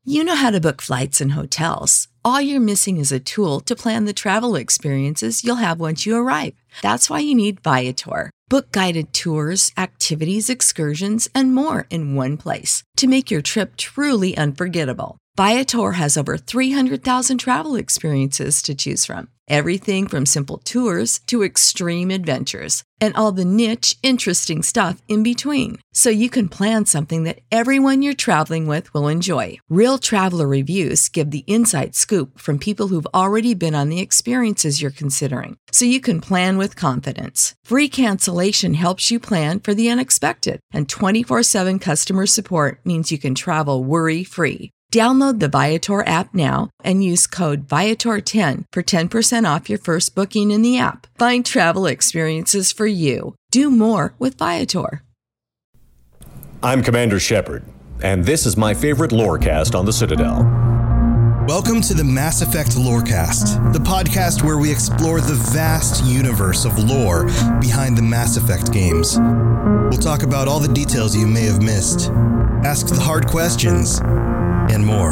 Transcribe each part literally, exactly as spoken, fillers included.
You know how to book flights and hotels. All you're missing is a tool to plan the travel experiences you'll have once you arrive. That's why you need Viator. Book guided tours, activities, excursions, and more in one place to make your trip truly unforgettable. Viator has over three hundred thousand travel experiences to choose from. Everything from simple tours to extreme adventures and all the niche, interesting stuff in between. So you can plan something that everyone you're traveling with will enjoy. Real traveler reviews give the inside scoop from people who've already been on the experiences you're considering. So you can plan with confidence. Free cancellation helps you plan for the unexpected. And twenty-four seven customer support means you can travel worry-free. Download the Viator app now and use code Viator ten for ten percent off your first booking in the app. Find travel experiences for you. Do more with Viator. I'm Commander Shepard, and this is my favorite lorecast on the Citadel. Welcome to the Mass Effect Lorecast, the podcast where we explore the vast universe of lore behind the Mass Effect games. We'll talk about all the details you may have missed, ask the hard questions, and more.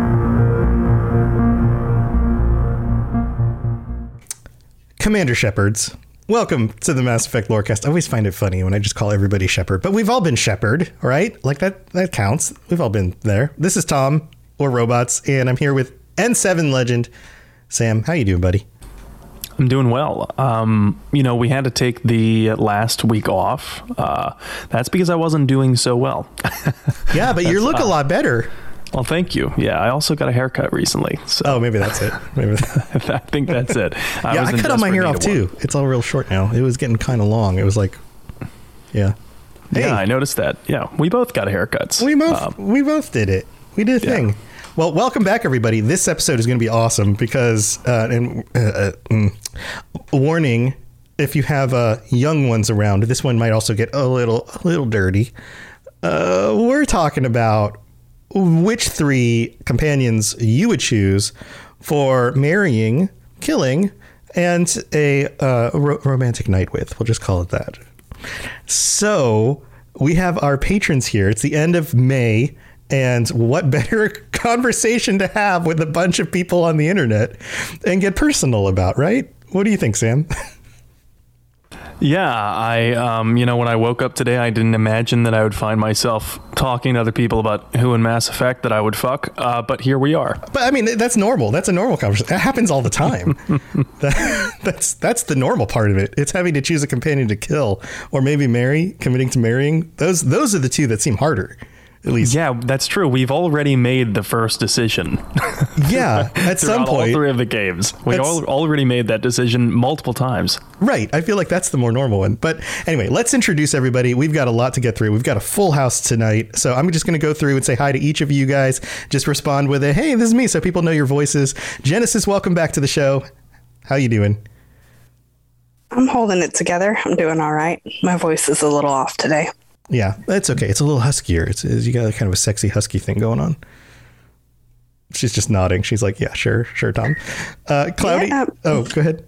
Commander Shepards, welcome to the Mass Effect Lorecast. I always find it funny when I just call everybody Shepard, but we've all been Shepard, right? Like that that counts. We've all been there. This is Tom, or Robots, and I'm here with N seven legend Sam. How you doing, buddy? I'm doing well. Um, you know, we had to take the last week off. Uh, that's because I wasn't doing so well. Yeah, but you look uh, a lot better. Well, thank you. Yeah, I also got a haircut recently. So. Oh, maybe that's it. Maybe I think that's it. I yeah, I cut all my hair off too. One. It's all real short now. It was getting kind of long. It was like, yeah. Hey. Yeah, I noticed that. Yeah, we both got haircuts. We both um, we both did it. We did a yeah. thing. Well, welcome back, everybody. This episode is going to be awesome because, uh, and uh, uh, mm, warning, if you have uh, young ones around, this one might also get a little a little dirty. Uh, we're talking about which three companions you would choose for marrying, killing, and a uh, ro- romantic night with. We'll just call it that. So we have our patrons here. It's the end of May. And what better conversation to have with a bunch of people on the internet and get personal about, right? What do you think, Sam? Yeah, I, um, you know, when I woke up today, I didn't imagine that I would find myself talking to other people about who in Mass Effect that I would fuck. Uh, but here we are. But I mean, that's normal. That's a normal conversation. That happens all the time. that, that's that's the normal part of it. It's having to choose a companion to kill or maybe marry, committing to marrying. Those those are the two that seem harder. At least. Yeah, that's true. We've already made the first decision. Yeah, at some point. All three of the games. We all already made that decision multiple times. Right. I feel like that's the more normal one. But anyway, let's introduce everybody. We've got a lot to get through. We've got a full house tonight. So I'm just going to go through and say hi to each of you guys. Just respond with a, hey, this is me, so people know your voices. Genesis, welcome back to the show. How you doing? I'm holding it together. I'm doing all right. My voice is a little off today. Yeah, that's okay. It's a little huskier. It's, it's you got a kind of a sexy husky thing going on. She's just nodding. She's like, yeah, sure, sure, Tom. Uh, Cloudy. Yeah. Oh, go ahead.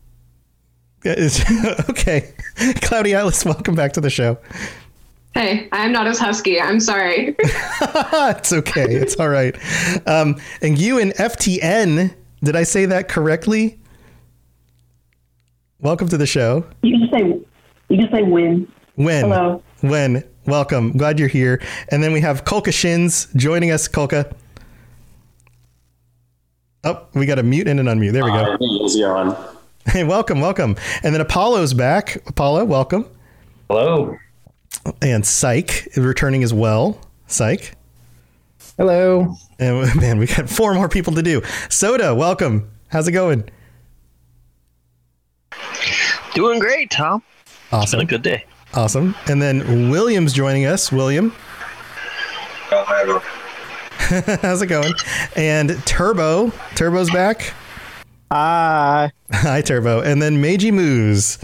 Okay. Cloudy Atlas, welcome back to the show. Hey, I'm not as husky. I'm sorry. It's okay. It's all right. Um, and you and F T N, did I say that correctly? Welcome to the show. You can say, you can say when. When. Hello. When. Welcome. Glad you're here. And then we have Kolka Shins joining us. Kolka. Oh, we got a mute and an unmute. There we go. Uh, easy on. Hey, welcome, welcome. And then Apollo's back. Apollo, welcome. Hello. And Psych is returning as well. Psych. Hello. And man, we got four more people to do. Soda, welcome. How's it going? Doing great, Tom. Awesome. It's been a good day. Awesome. And then William's joining us. William. Oh, hi, everyone. How's it going? And Turbo. Turbo's back. Hi. Hi, Turbo. And then Meiji Moose.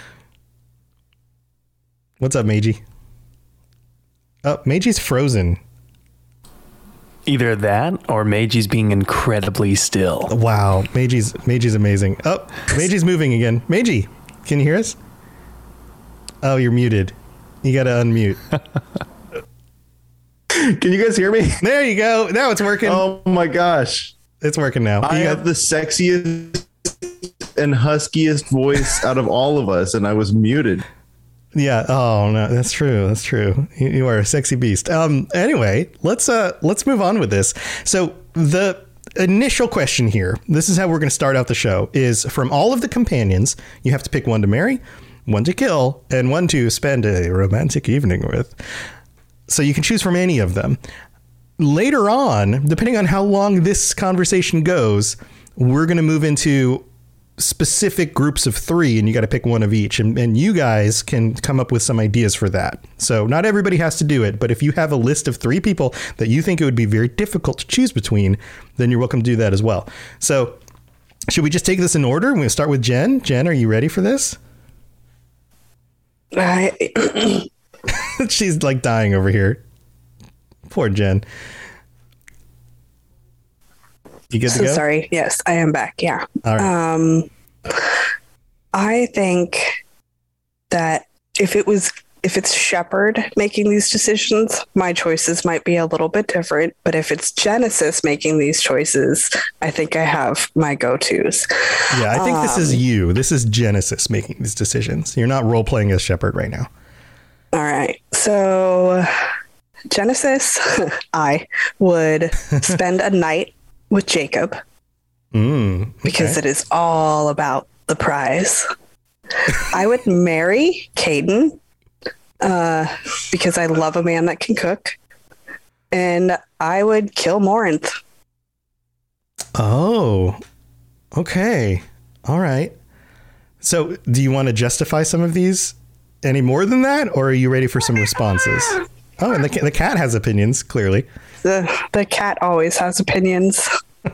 What's up, Meiji? Oh, Meiji's frozen. Either that or Meiji's being incredibly still. Wow. Meiji's, Meiji's amazing. Oh, Meiji's moving again. Meiji, can you hear us? Oh, you're muted. You got to unmute. Can you guys hear me? There you go. Now it's working. Oh my gosh. It's working now. I You have got- the sexiest and huskiest voice out of all of us, and I was muted. Yeah. Oh no, that's true. That's true. You, you are a sexy beast. Um. Anyway, let's uh let's move on with this. So the initial question here, this is how we're going to start out the show, is from all of the companions, you have to pick one to marry, one to kill, and one to spend a romantic evening with. So you can choose from any of them. Later on, depending on how long this conversation goes, we're going to move into specific groups of three, and you got to pick one of each, and, and you guys can come up with some ideas for that. So not everybody has to do it, but if you have a list of three people that you think it would be very difficult to choose between, then you're welcome to do that as well. So should we just take this in order? We're going to start with Jen. Jen, are you ready for this? I She's like dying over here. Poor Jen. You good to so go? sorry. Yes, I am back. Yeah. All right. Um, I think that if it was, if it's Shepard making these decisions, my choices might be a little bit different. But if it's Genesis making these choices, I think I have my go-tos. Yeah, I think this is Um, you. This is Genesis making these decisions. You're not role playing as Shepard right now. All right. So Genesis, I would spend a night with Jacob Mm, because okay. it is all about the prize. I would marry Caden uh, because I love a man that can cook. And I would kill Morinth. Oh, okay. All right. So do you want to justify some of these any more than that, or are you ready for some responses? Oh, and the, ca- the cat has opinions, clearly. The, the cat always has opinions.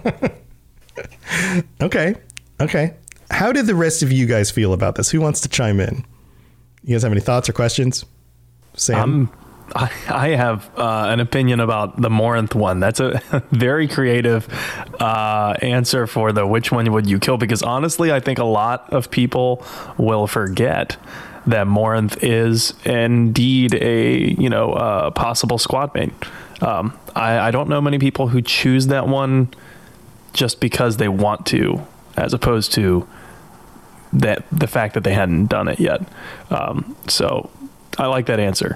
Okay. Okay. How did the rest of you guys feel about this? Who wants to chime in? You guys have any thoughts or questions? Sam? Um, I, I have uh, an opinion about the Morinth one. That's a very creative uh, answer for the which one would you kill, because honestly, I think a lot of people will forget that Morinth is indeed a, you know, uh, possible squad mate. Um, I, I don't know many people who choose that one just because they want to, as opposed to that the fact that they hadn't done it yet. Um, so I like that answer.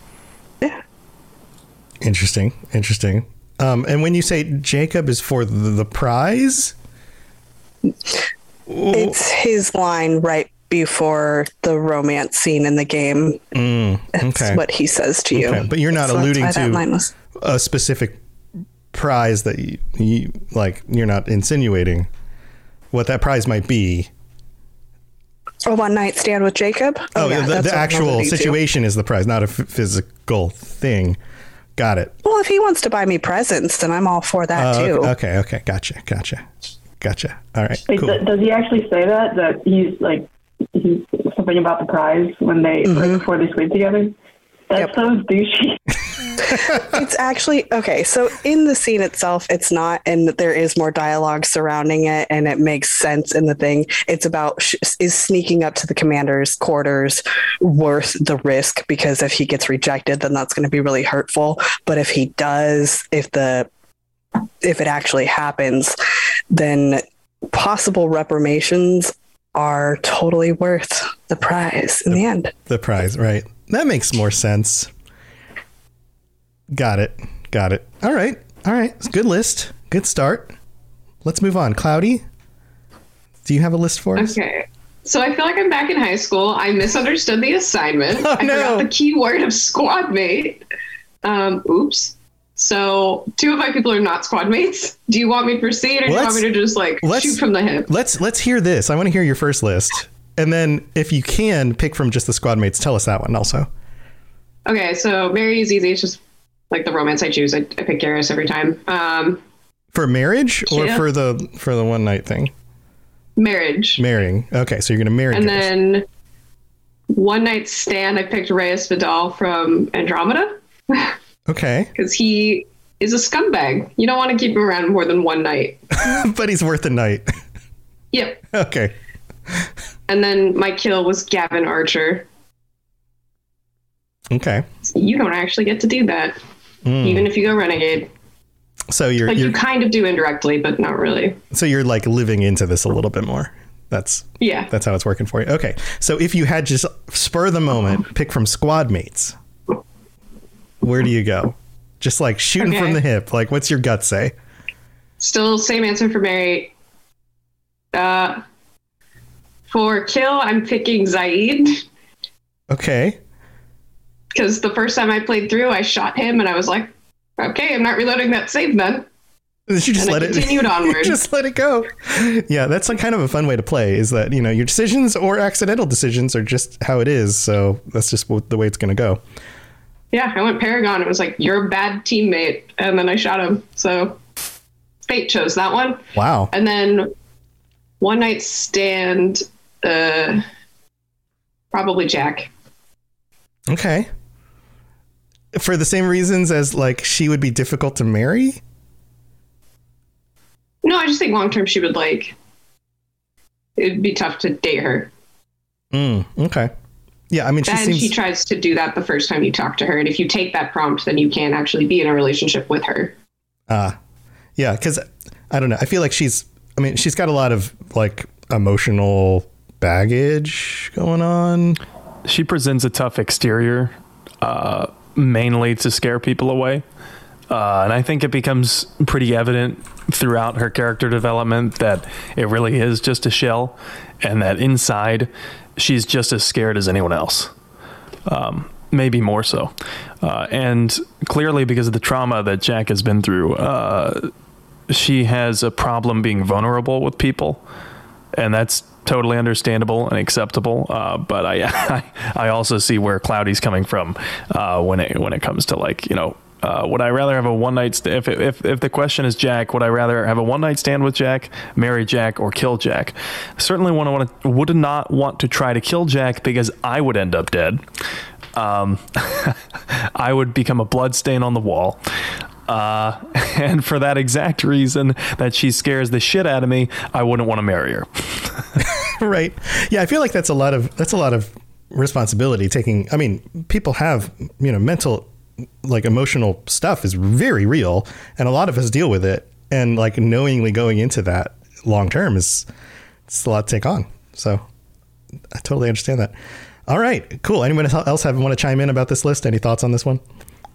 Interesting. Interesting. Um, and when you say Jacob is for the, the prize, It's his line right before the romance scene in the game. Mm, That's okay. what he says to you. Okay, but you're not So that's alluding why that line to was- a specific prize that you, you like. You're not insinuating what that prize might be. A one night stand with Jacob. Oh, yeah, the, that's the what I'm actual alluding to. situation is the prize, not a f- physical thing. Got it. Well, if he wants to buy me presents, then I'm all for that Uh, too. okay, okay, gotcha, gotcha, gotcha. All right, Wait, cool. th- does he actually say that? That he's like, he's something about the prize when they, Mm-hmm. like, before they sleep together? That's Yep. so douchey. It's actually okay. So in the scene itself, it's not, and there is more dialogue surrounding it, and it makes sense in the thing. It's about sh- is sneaking up to the commander's quarters worth the risk? Because if he gets rejected, then that's going to be really hurtful. But if he does, if the if it actually happens, then possible reprimations are totally worth the prize in the end. The prize, right? That makes more sense. Got it. Got it. All right. All right. It's a good list. Good start. Let's move on. Cloudy, do you have a list for us? Okay. So I feel like I'm back in high school. I misunderstood the assignment. Oh, I no. forgot the key word of squad mate. Um, oops. So two of my people are not squad mates. Do you want me to proceed, or do you want Let's- me to just like let's- shoot from the hip? Let's let's hear this. I want to hear your first list, and then if you can pick from just the squad mates, tell us that one also. Okay, so Mary is easy. It's just like the romance I choose. I, I pick Garrus every time. Um, For marriage or Yeah. for the for the one night thing? marriage. Marrying. Okay, so you're gonna marry. And Garrus. then one night stand, I picked Reyes Vidal from Andromeda Okay, because he is a scumbag. You don't want to keep him around more than one night. but he's worth a night. Yep. Okay. And then my kill was Gavin Archer. Okay. You don't actually get to do that. Mm. even if you go renegade. So you're, like you're you kind of do indirectly, but not really. So you're like living into this a little bit more. That's yeah. That's how it's working for you. Okay. So if you had just spur the moment, pick from squad mates, where do you go? Just like shooting Okay. from the hip. Like, what's your gut say? Still same answer for Mary. Uh, for kill, I'm picking Zaid. Okay. Because the first time I played through, I shot him and I was like, okay, I'm not reloading that save then. You just and let I it continued onward. just let it go. Yeah, that's like kind of a fun way to play, is that, you know, your decisions or accidental decisions are just how it is. So that's just what, the way it's going to go. Yeah, I went Paragon. It was like, you're a bad teammate. And then I shot him. So fate chose that one. Wow. And then one night stand, uh, probably Jack. Okay. For the same reasons as like she would be difficult to marry? No, I just think long term she would like, it'd be tough to date her. Mm, okay. Yeah, I mean, she And seems... she tries to do that the first time you talk to her. And if you take that prompt, then you can't actually be in a relationship with her. Ah, uh, yeah, because I don't know. I feel like she's, I mean, she's got a lot of like emotional baggage going on. She presents a tough exterior, uh, mainly to scare people away. Uh, and I think it becomes pretty evident throughout her character development that it really is just a shell, and that inside she's just as scared as anyone else. Um, maybe more so. Uh, and clearly because of the trauma that Jack has been through, uh, she has a problem being vulnerable with people. And that's totally understandable and acceptable. Uh, but I, I, I also see where Cloudy's coming from uh, when it when it comes to, like, you know, uh, would I rather have a one night st- if, if if the question is Jack, would I rather have a one night stand with Jack, marry Jack, or kill Jack? Certainly want to want to would not want to try to kill Jack because I would end up dead. Um, I would become a bloodstain on the wall. Uh, and for that exact reason that she scares the shit out of me, I wouldn't want to marry her. Right. Yeah, I feel like that's a lot of that's a lot of responsibility taking. I mean, people have, you know, mental, like emotional stuff is very real, and a lot of us deal with it. And like knowingly going into that long term is it's a lot to take on. So I totally understand that. All right, cool. Anyone else have want to chime in about this list? Any thoughts on this one?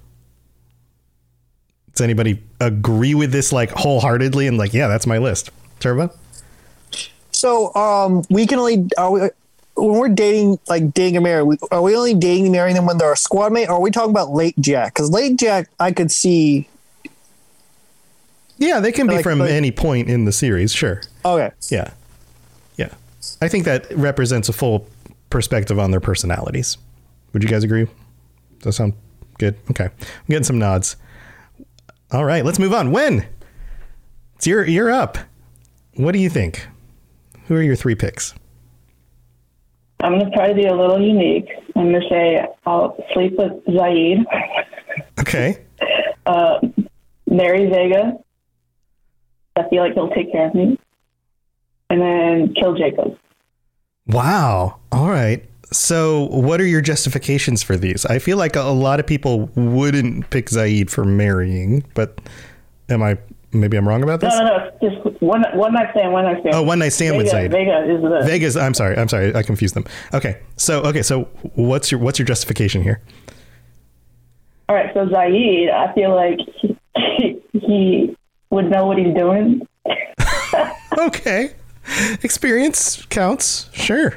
Does anybody agree with this like wholeheartedly and like, yeah, that's my list? Turbo? So um, we can only are we, when we're dating, like dating and marrying, we, are we only dating and marrying them when they're a squad mate, or are we talking about late Jack? Because late Jack, I could see. Yeah, they can be like, from like, any point in the series. Sure. Okay. Yeah. Yeah. I think that represents a full perspective on their personalities. Would you guys agree? Does that sound good? Okay. I'm getting some nods. All right, let's move on. Win. It's your, you're up. What do you think? Who are your three picks? I'm going to try to be a little unique. I'm going to say I'll sleep with Zaid. Okay. Uh, marry Vega. I feel like he'll take care of me. And then kill Jacob. Wow. All right. So what are your justifications for these? I feel like a, a lot of people wouldn't pick Zaid for marrying, but am I, maybe I'm wrong about this? No, no, no. Just one, one night stand, one night stand. Oh, one night stand Vega, with Zaid. Vega is the... Vega's, I'm sorry. I'm sorry. I confused them. Okay. So, okay. So what's your, what's your justification here? All right. So Zaid, I feel like he, he, he would know what he's doing. Okay. Experience counts. Sure.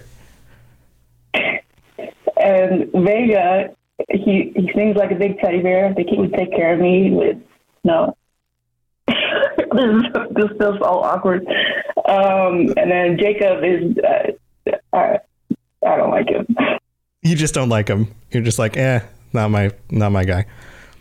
And Vega, he, he seems like a big teddy bear. I think he would take care of me with, no. this, this feels all awkward. Um, and then Jacob is, uh, I, I don't like him. You just don't like him. You're just like, eh, not my, not my guy.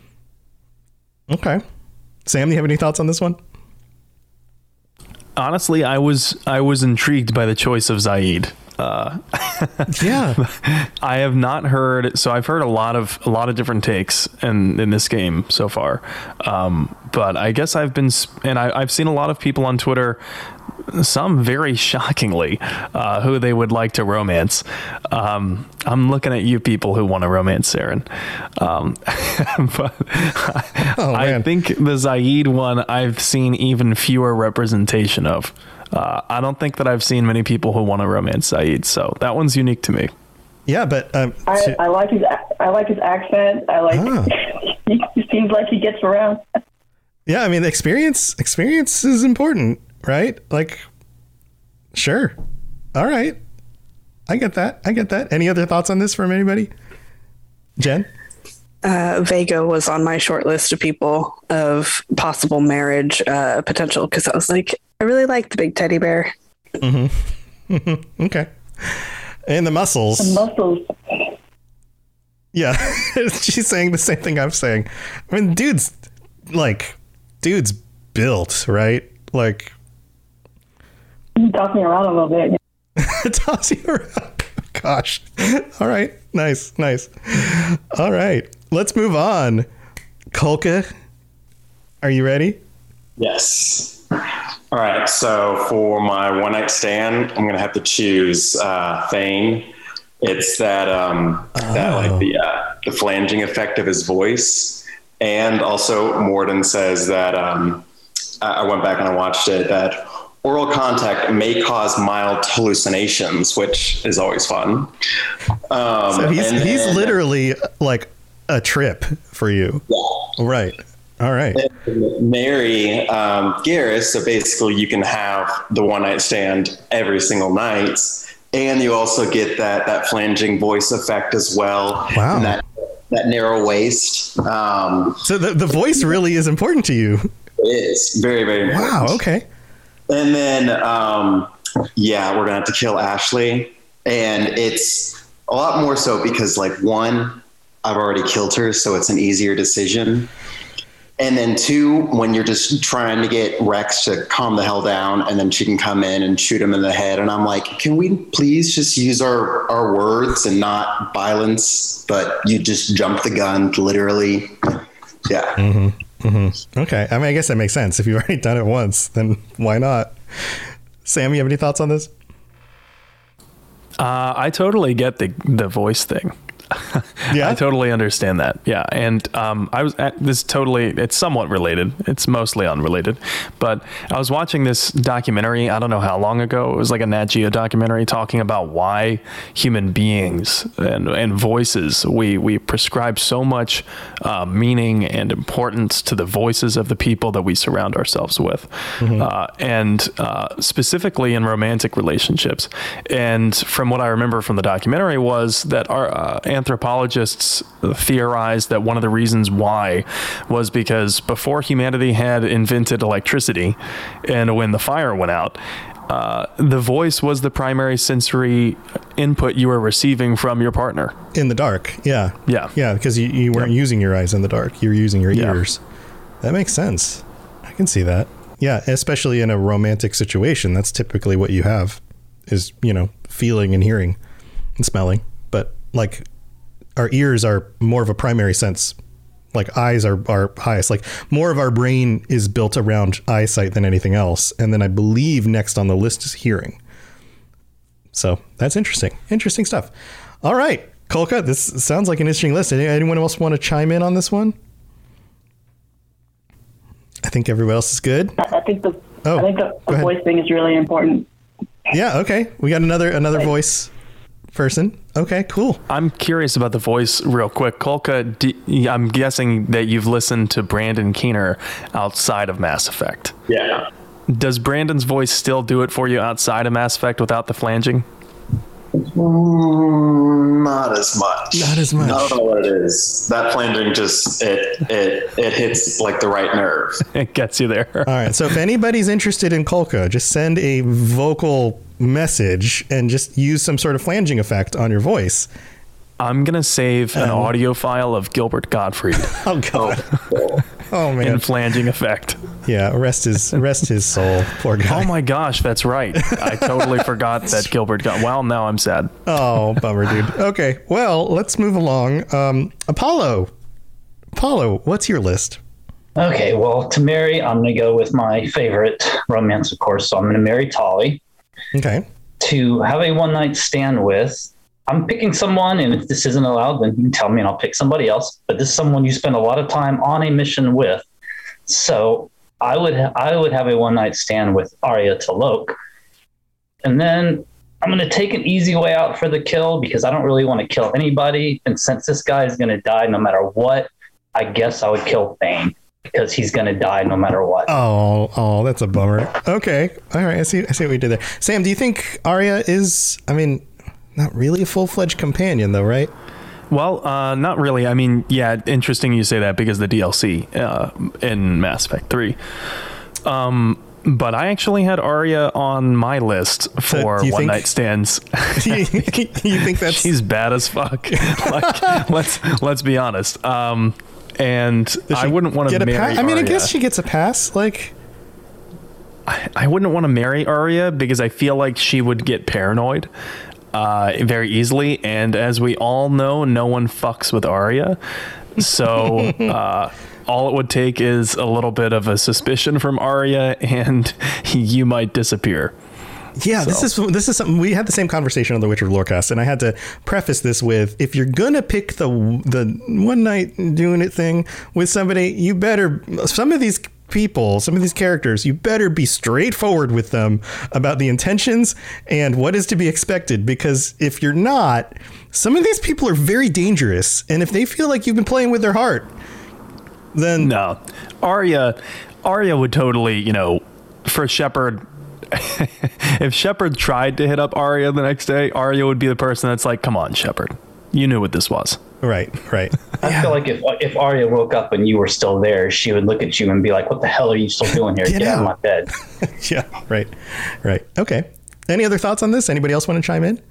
Okay. Sam, do you have any thoughts on this one? Honestly, I was I was intrigued by the choice of Zaid. Uh, yeah, I have not heard. So I've heard a lot of a lot of different takes in in this game so far. Um, but I guess I've been and I, I've seen a lot of people on Twitter some very shockingly, uh, who they would like to romance. Um, I'm looking at you people who want to romance Saren. Um, but I, Oh, I man. think the Zaid one I've seen even fewer representation of. Uh, I don't think that I've seen many people who want to romance Zaid, so that one's unique to me. Yeah, but um, I, to- I like his ac- I like his accent. I like Ah. he, he seems like he gets around. yeah, I mean, experience experience is important, right? Like, sure, all right, I get that. I get that. Any other thoughts on this from anybody? Jen? Uh, Vega was on my short list of people of possible marriage uh, potential because I was like, I really like the big teddy bear. Mm-hmm. Okay. And the muscles. The muscles. Yeah, she's saying the same thing I'm saying. I mean, dude's like, dude's built, right? Like, He tossed me around a little bit. toss you around. Gosh. All right. Nice. Nice. All right. Let's move on. Kolka, are you ready? Yes. All right. So for my one night stand, I'm gonna have to choose uh, Thane. It's that um, that like the uh, the flanging effect of his voice, and also Morden says that um, I I went back and I watched it that oral contact may cause mild hallucinations, which is always fun. Um, So he's and he's then- literally like a trip for you. Yeah. Right. All right. Mary um, Garris, so basically you can have the one night stand every single night, and you also get that that flanging voice effect as well. Wow. And that that narrow waist. Um, So the, the voice really is important to you. it is very, very important. Wow. Okay. And then, um, yeah, we're gonna have to kill Ashley, and it's a lot more so because, like, one, I've already killed her, so it's an easier decision. And then two, when you're just trying to get Rex to calm the hell down, and then she can come in and shoot him in the head, and I'm like, can we please just use our our words and not violence? But you just jump the gun, literally. Yeah. Mm-hmm. Mm-hmm. Okay. I mean, I guess that makes sense. If you've already done it once, then why not? Sam, you have any thoughts on this? Uh, I totally get the the voice thing. Yeah, I totally understand that. Yeah, and um, I was at this totally. It's somewhat related. It's mostly unrelated, but I was watching this documentary. I don't know how long ago. It was like a Nat Geo documentary talking about why human beings and and voices we we prescribe so much uh, meaning and importance to the voices of the people that we surround ourselves with, Mm-hmm. uh, and uh, specifically in romantic relationships. And from what I remember from the documentary was that our uh, anthropologists theorized that one of the reasons why was because before humanity had invented electricity and when the fire went out, uh, the voice was the primary sensory input you were receiving from your partner. In the dark. Yeah. Yeah. Yeah, because you, you weren't Yeah. using your eyes in the dark. You were using your Yeah. ears. That makes sense. I can see that. Yeah, especially in a romantic situation. That's typically what you have is, you know, feeling and hearing and smelling. But like our ears are more of a primary sense. Like eyes are our highest. Like more of our brain is built around eyesight than anything else. And then I believe next on the list is hearing. So that's interesting. Interesting stuff. All right, Kolka, this sounds like an interesting list. Any- Anyone else want to chime in on this one? I think everybody else is good. I, I think the Oh, I think the, go the ahead. voice thing is really important. Yeah. Okay. We got another another voice person. Okay. Cool. I'm curious about the voice real quick. Kolka, do, I'm guessing that you've listened to Brandon Keener outside of Mass Effect. Yeah. Does Brandon's voice still do it for you outside of Mass Effect without the flanging? Mm, not as much. Not as much. I don't know what it is. That flanging just it it it hits like the right nerve. It gets you there. All right. So if anybody's interested in Kolka, just send a vocal message and just use some sort of flanging effect on your voice. I'm going to save an Um, audio file of Gilbert Gottfried Oh God. Oh man. in flanging effect. Yeah. Rest his rest his soul. Poor guy. Oh my gosh, that's right. I totally forgot that Gilbert got. Well, now I'm sad. Oh, bummer, dude. Okay, well, let's move along. Um, Apollo. Apollo, what's your list? Okay, well, to marry, I'm going to go with my favorite romance, of course. So I'm going to marry Tolly. Okay. To have a one night stand with, I'm picking someone, and if this isn't allowed, then you can tell me and I'll pick somebody else. But this is someone you spend a lot of time on a mission with. So I would ha- I would have a one night stand with Arya T'Loak. And then I'm going to take an easy way out for the kill because I don't really want to kill anybody. And since this guy is going to die no matter what, I guess I would kill Thane because he's going to die no matter what. Oh, oh, that's a bummer. Okay. All right. I see. I see what we did there. Sam, do you think Arya is, I mean, not really a full-fledged companion though, right? Well, uh, not really. I mean, yeah, interesting you say that because the D L C uh, in Mass Effect three. Um, but I actually had Arya on my list for one think, night stands. you, you think that's she's bad as fuck? Like, let's let's be honest. Um, and I wouldn't want to marry. Pa- I mean, Arya. I guess she gets a pass. Like, I, I wouldn't want to marry Arya because I feel like she would get paranoid uh, very easily. And as we all know, no one fucks with Arya. So uh, all it would take is a little bit of a suspicion from Arya, and you might disappear. Yeah, so. this is this is something we had the same conversation on the Witcher Lorecast, and I had to preface this with: if you're gonna pick the the one night doing it thing with somebody, you better some of these people, some of these characters, you better be straightforward with them about the intentions and what is to be expected. Because if you're not, some of these people are very dangerous, and if they feel like you've been playing with their heart, then no, Arya, Arya would totally, you know, for Shepard. If Shepard tried to hit up Arya the next day, Arya would be the person that's like, come on, Shepard, you knew what this was. Right, right. I yeah. feel like if if Arya woke up and you were still there, she would look at you and be like, what the hell are you still doing here? Get, Get out of my bed. Yeah, right, right. Okay. Any other thoughts on this? Anybody else want to chime in?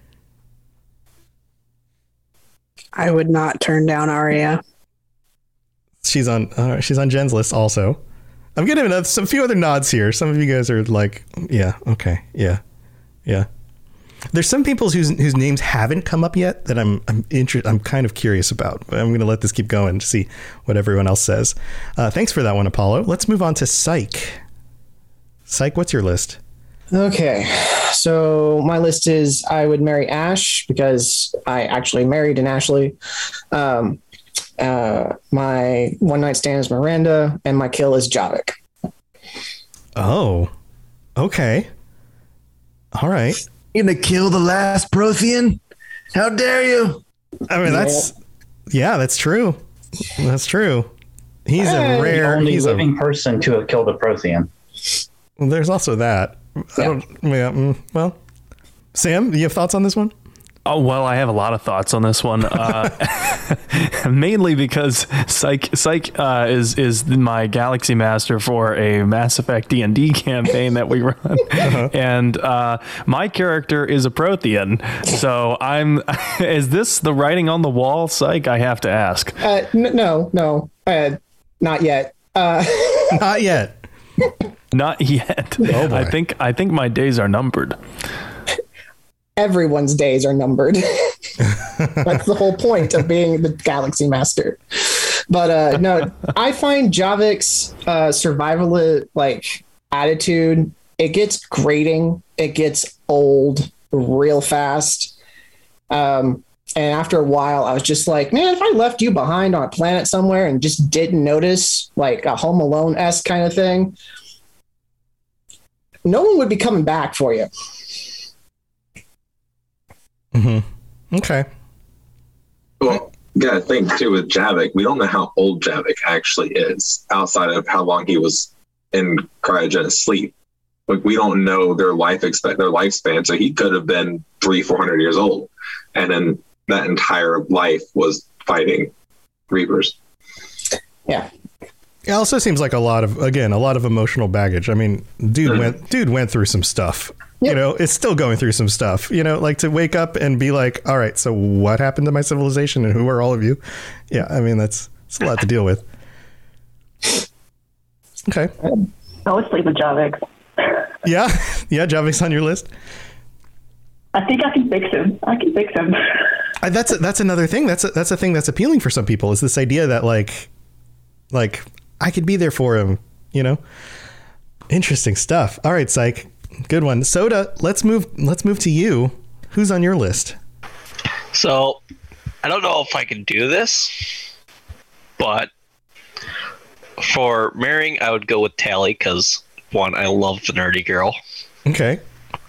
I would not turn down Arya. She's on uh, she's on Jen's list also. I'm getting another, some few other nods here. Some of you guys are like, yeah, okay, yeah, yeah. There's some people whose whose names haven't come up yet that I'm I'm interested. I'm kind of curious about. But I'm going to let this keep going to see what everyone else says. Uh, thanks for that one, Apollo. Let's move on to Psych. Psych, what's your list? Okay, so my list is I would marry Ash because I actually married an Ashley. Um, Uh, my one night stand is Miranda, and my kill is Javik. Oh, okay. All right. You're gonna kill the last Prothean? How dare you? I mean, yeah. that's yeah, that's true. That's true. He's hey, a rare, the only he's living a, person to have killed a Prothean. Well, there's also that. Yeah. I don't. Yeah. Mm, well, Sam, do you have thoughts on this one? Oh, well, I have a lot of thoughts on this one, uh, mainly because Psych Psych uh, is is my Galaxy Master for a Mass Effect D and D campaign that we run, uh-huh. and uh, my character is a Prothean. So I'm. Is this the writing on the wall, Psych? I have to ask. Uh, n- no, no, uh, not yet. Uh, not yet. Not yet. Oh boy. I think I think my days are numbered. Everyone's days are numbered. That's the whole point of being the Galaxy Master. But uh, no, I find Javik's uh, survival like attitude, it gets grating. It gets old real fast. Um, and after a while, I was just like, man, if I left you behind on a planet somewhere and just didn't notice, like a Home Alone-esque kind of thing, no one would be coming back for you. Mm-hmm. Okay. Well, you gotta think too with Javik, we don't know how old Javik actually is outside of how long he was in cryogenic sleep. Like we don't know their life expect their lifespan, so he could have been three, four hundred years old, and then that entire life was fighting Reapers. Yeah. It also seems like a lot of again a lot of emotional baggage. I mean, dude mm-hmm. went dude went through some stuff. Yep. You know, it's still going through some stuff, you know, like to wake up and be like, all right, so what happened to my civilization and who are all of you? Yeah, I mean, that's, that's a lot to deal with. Okay. I would sleep with Javik. Yeah. Yeah. Javik's on your list. I think I can fix him. I can fix him. I, that's, a, that's another thing. That's a, that's a thing that's appealing for some people is this idea that like, like I could be there for him, you know? Interesting stuff. All right, Psych. Good one. Soda, let's move let's move to you. Who's on your list? So, I don't know if I can do this, but for marrying, I would go with Tally because, one, I love the nerdy girl. Okay.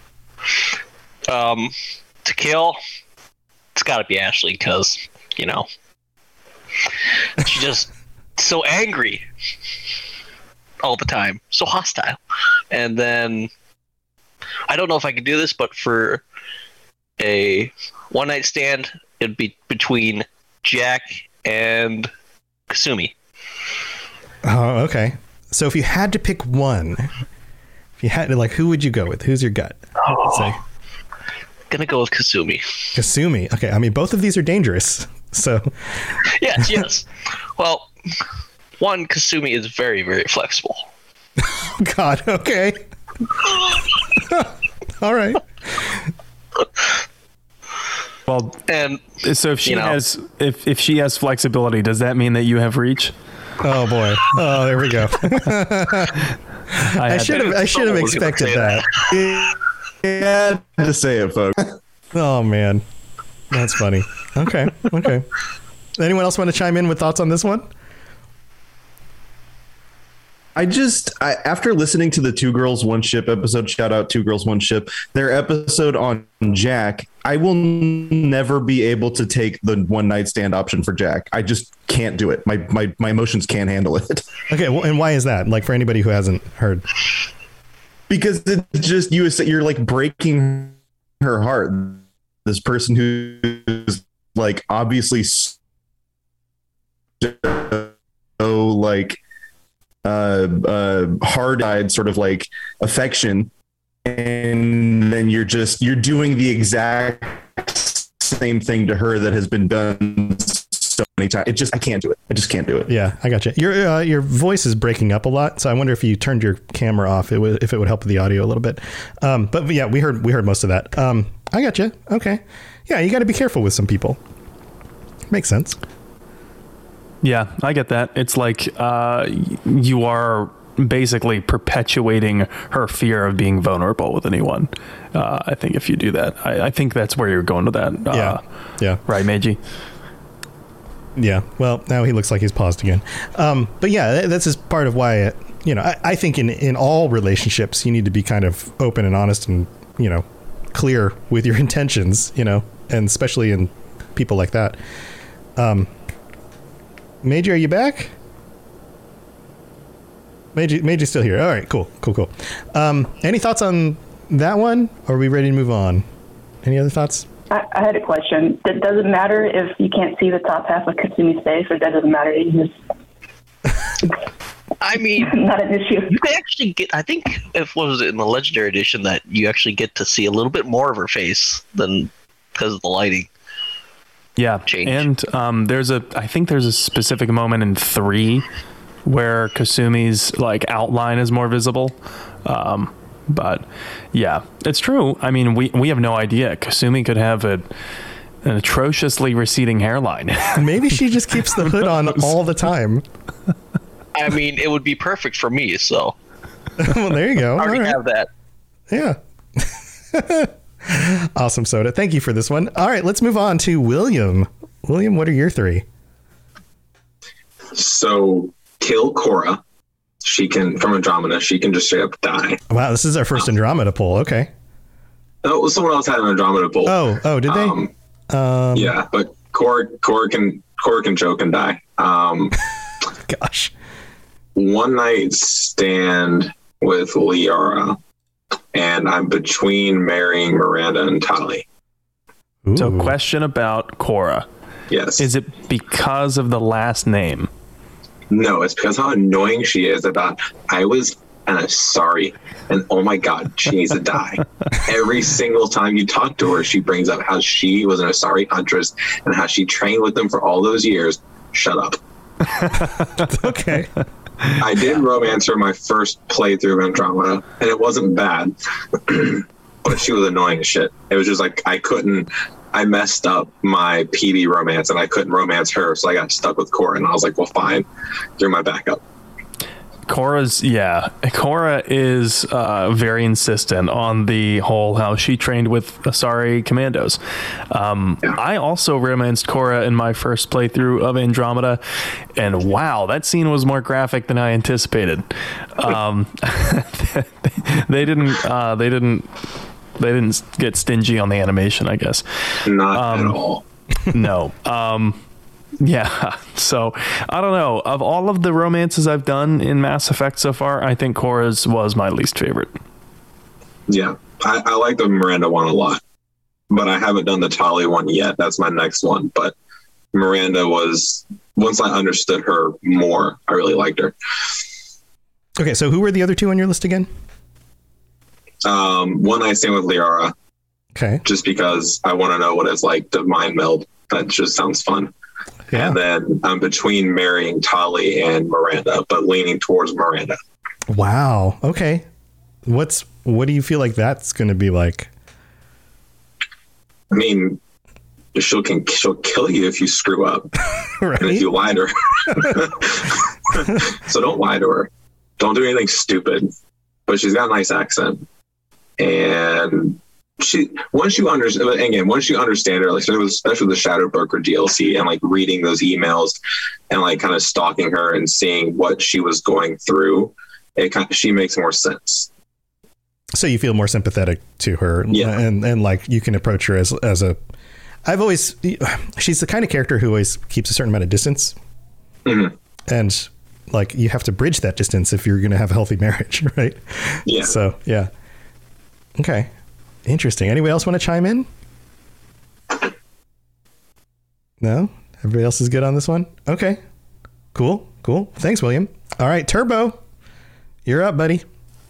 Um, to kill, it's got to be Ashley because, you know, she's just so angry all the time, so hostile. And then, I don't know if I can do this, but for a one night stand, it'd be between Jack and Kasumi. Oh, okay. So if you had to pick one, if you had to, like, who would you go with? Who's your gut? Oh, Say. Gonna go with Kasumi. Kasumi. Okay. I mean, both of these are dangerous. So. Yes, yes. Well, one, Kasumi is very, very flexible. God. Okay. All right. Well, and so if she you know, has if if she has flexibility, does that mean that you have reach? Oh boy. Oh, there we go. I should have I should have expected that. Yeah, to say it, folks. Oh man. That's funny. Okay. Okay. Anyone else want to chime in with thoughts on this one? I just, I, after listening to the Two Girls, One Ship episode, shout out Two Girls, One Ship, their episode on Jack, I will never be able to take the one night stand option for Jack. I just can't do it. My my, my emotions can't handle it. Okay, well, and why is that? Like, for anybody who hasn't heard. Because it's just, you, you're like breaking her heart. This person who's like obviously so like, uh uh hard-eyed sort of like affection, and then you're just you're doing the exact same thing to her that has been done so many times. It just I can't do it. I just can't do it. Yeah, I got you. Your uh, your voice is breaking up a lot, so I wonder if you turned your camera off, it would if it would help with the audio a little bit. Um, but yeah, we heard we heard most of that. Um, I got you. Okay, yeah, you got to be careful with some people. Makes sense. Yeah, I get that. It's like uh, you are basically perpetuating her fear of being vulnerable with anyone. Uh, I think if you do that, I, I think that's where you're going to that. Uh, yeah. Yeah. Right, Meiji? Yeah. Well, now he looks like he's paused again. Um, but yeah, that's just part of why, you know, I, I think in, in all relationships, you need to be kind of open and honest and, you know, clear with your intentions, you know, and especially in people like that. Um, Meiji, are you back? Meiji, Meiji's still here. All right, cool, cool, cool. Um, any thoughts on that one? Or are we ready to move on? Any other thoughts? I, I had a question. It doesn't matter if you can't see the top half of Kasumi's face, or that doesn't matter. You just I mean, not an issue. You can actually get. I think if what was it in the Legendary Edition that you actually get to see a little bit more of her face than because of the lighting. Yeah, Change. and um, there's a. I think there's a specific moment in three where Kasumi's like outline is more visible. Um, but yeah, it's true. I mean, we we have no idea. Kasumi could have a an atrociously receding hairline. Maybe she just keeps the hood on all the time. I mean, it would be perfect for me. So, well, there you go. I already right. have that. Yeah. Awesome, Soda. Thank you for this one. All right, let's move on to William. William, what are your three? So, kill Korra. She can, from Andromeda, she can just straight up die. Wow, this is our first Andromeda poll. Okay. Oh, someone else had an Andromeda poll. Oh, oh, did they? Um, um, yeah, but Korra, Korra can, Korra can choke and die. Um, gosh. One night stand with Liara, and I'm between marrying Miranda and Tali. Ooh. So, question about Korra. Yes. Is it because of the last name? No, it's because how annoying she is about, I was an Asari, and oh my god, she needs to die. Every single time you talk to her, she brings up how she was an Asari huntress and how she trained with them for all those years. Shut up. Okay. I did romance her my first playthrough of Andromeda, and it wasn't bad, but she was annoying as shit. It was just like, I couldn't, I messed up my P B romance, and I couldn't romance her, so I got stuck with Korra, and I was like, well, fine, you're my backup. Korra's, yeah. Korra is uh, very insistent on the whole how she trained with Asari commandos. Um, yeah. I also romanced Korra in my first playthrough of Andromeda, and wow, that scene was more graphic than I anticipated. Um, they didn't. Uh, they didn't. They didn't get stingy on the animation, I guess. Not um, at all. No. Um, yeah. So I don't know. Of all of the romances I've done in Mass Effect so far, I think Korra's was my least favorite. Yeah, I, I like the Miranda one a lot, but I haven't done the Tali one yet. That's my next one. But Miranda was, once I understood her more, I really liked her. Okay, so who were the other two on your list again? Um, One Night Stand with Liara. Okay. Just because I want to know what it's like to mind meld. That just sounds fun. Yeah. And then I'm between marrying Tali and Miranda, but leaning towards Miranda. Wow. Okay. What's what do you feel like that's going to be like? I mean, she'll can she'll kill you if you screw up, right? And if you lie to her. So don't lie to her. Don't do anything stupid. But she's got a nice accent. And she, once you understand, again, once you understand her, like especially the Shadow Broker D L C and like reading those emails and like kind of stalking her and seeing what she was going through, it kind of, she makes more sense. So you feel more sympathetic to her, yeah, and and like you can approach her as as a. I've always, she's the kind of character who always keeps a certain amount of distance, mm-hmm. and like you have to bridge that distance if you're going to have a healthy marriage, right? Yeah. So yeah. Okay. Interesting. Anybody else want to chime in? No? Everybody else is good on this one? Okay. Cool. Cool. Thanks, William. All right, Turbo. You're up, buddy.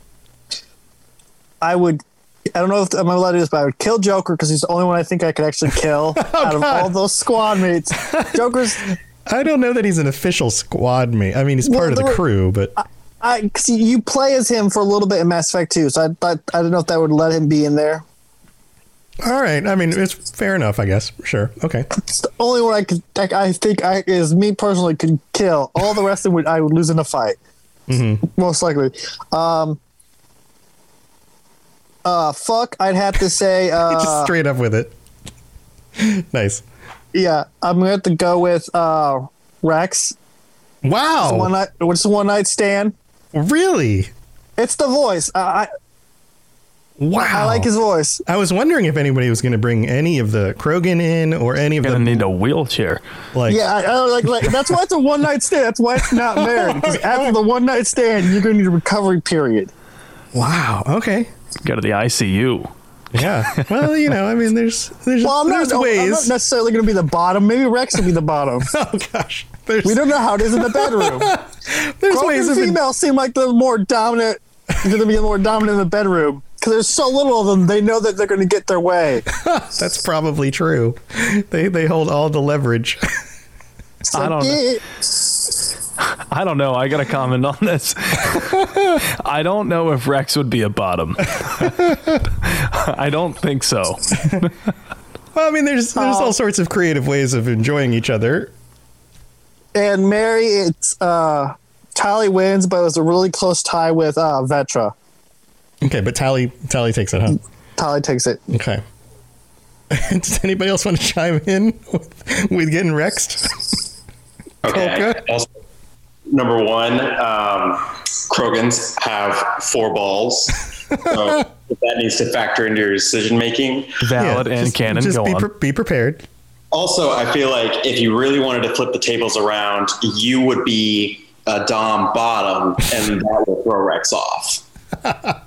I would, I don't know if I'm allowed to do this, but I would kill Joker because he's the only one I think I could actually kill oh, out of God. all those squad mates. Joker's... I don't know that he's an official squad mate. I mean, he's part well, of the were, crew, but... I, I cause you play as him for a little bit in Mass Effect two, so I thought I don't know if that would let him be in there. All right, I mean it's fair enough, I guess. Sure, okay. It's the only one I could, I, I think, I is me personally could kill. All the rest of it, I would lose in a fight, mm-hmm. most likely. Um, uh, fuck, I'd have to say, uh, just straight up with it. Nice. Yeah, I'm gonna have to go with uh, Rex. Wow, it's the one night, it's the one night stand. Really? It's the voice. Uh, I wow, I like his voice. I was wondering if anybody was going to bring any of the Krogan in or any of gonna the. Need a wheelchair. Like yeah, I, I like, like that's why it's a one night stand. That's why it's not married. Because after the one night stand, you're going to need a recovery period. Wow. Okay. Go to the I C U. Yeah. Well, you know, I mean, there's there's, well, I'm there's not, ways. I'm not necessarily going to be the bottom. Maybe Rex will be the bottom. Oh gosh. There's... We don't know how it is in the bedroom. There's Krogan ways of females seem like the more dominant. They're going to be more dominant in the bedroom because there's so little of them. They know that they're going to get their way. That's probably true. They they hold all the leverage. So I don't know. I don't know. I got to comment on this. I don't know if Rex would be a bottom. I don't think so. Well, I mean, there's there's uh, all sorts of creative ways of enjoying each other. And Mary, it's uh, Tali wins, but it was a really close tie with uh, Vetra. Okay, but Tali Tali takes it, huh? Tali takes it. Okay. Does anybody else want to chime in with, with getting Rexed? Okay. Also, number one, um, Krogans have four balls. So that needs to factor into your decision making. Valid yeah, and just, canon. Just go be, on. Pre- be prepared. Also, I feel like if you really wanted to flip the tables around, you would be a Dom bottom, and that would throw Rex off.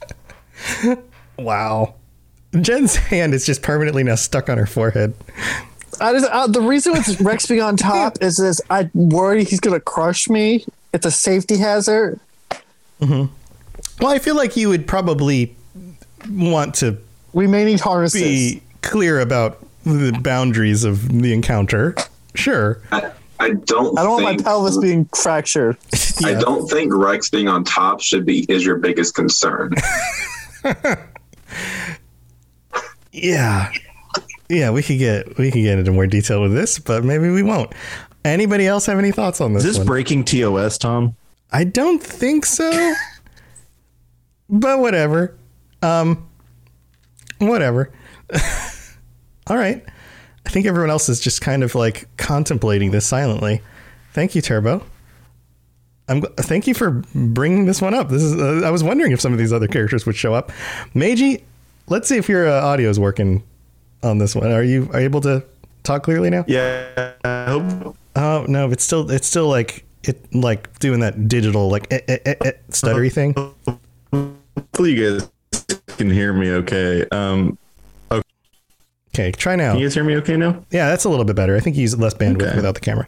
Wow. Jen's hand is just permanently now stuck on her forehead. I just, uh, the reason with Rex being on top is this: I worry he's going to crush me. It's a safety hazard. Mm-hmm. Well, I feel like you would probably want to. We may need harnesses. Be clear about the boundaries of the encounter. Sure. I, I don't. I don't think, want my pelvis being fractured. Yeah. I don't think Rex being on top should be is your biggest concern. Yeah. Yeah, we could get we could get into more detail with this, but maybe we won't. Anybody else have any thoughts on this? Is this one? breaking T O S, Tom? I don't think so. But whatever. Um, whatever. All right. I think everyone else is just kind of like contemplating this silently. Thank you, Turbo. I'm thank you for bringing this one up. This is uh, I was wondering if some of these other characters would show up. Meiji, let's see if your uh, audio is working on this one. Are you are you able to talk clearly now? Yeah. I hope. Oh no, it's still it's still like it like doing that digital like eh, eh, eh, eh, stuttery thing. Hopefully you guys can hear me okay. Um, okay. Okay, try now. Can you guys hear me okay now? Yeah, that's a little bit better. I think you use less bandwidth okay. without the camera.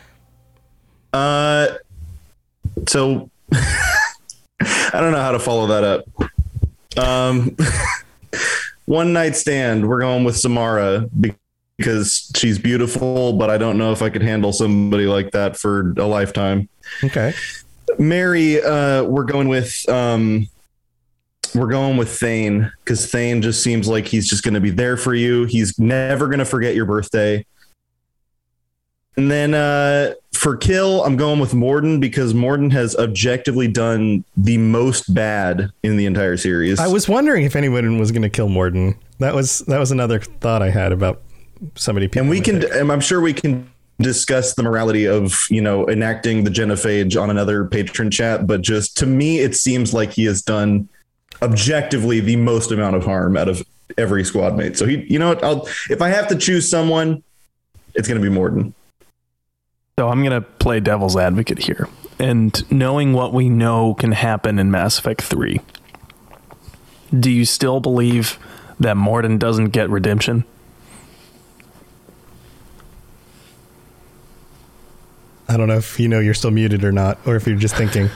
Uh, so I don't know how to follow that up. Um, one night stand. We're going with Samara because she's beautiful, but I don't know if I could handle somebody like that for a lifetime. Okay. Mary, uh, we're going with um, we're going with Thane because Thane just seems like he's just going to be there for you. He's never going to forget your birthday. And then uh, for kill, I'm going with Morden because Morden has objectively done the most bad in the entire series. I was wondering if anyone was going to kill Morden. That was that was another thought I had about somebody. And we can, and I'm sure we can discuss the morality of, you know, enacting the genophage on another patron chat. But just to me, it seems like he has done objectively the most amount of harm out of every squad mate. So he, you know what, I'll, if I have to choose someone, it's going to be Morden. So I'm going to play devil's advocate here. And knowing what we know can happen in Mass Effect three, do you still believe that Morden doesn't get redemption? I don't know if you know you're still muted or not, or if you're just thinking.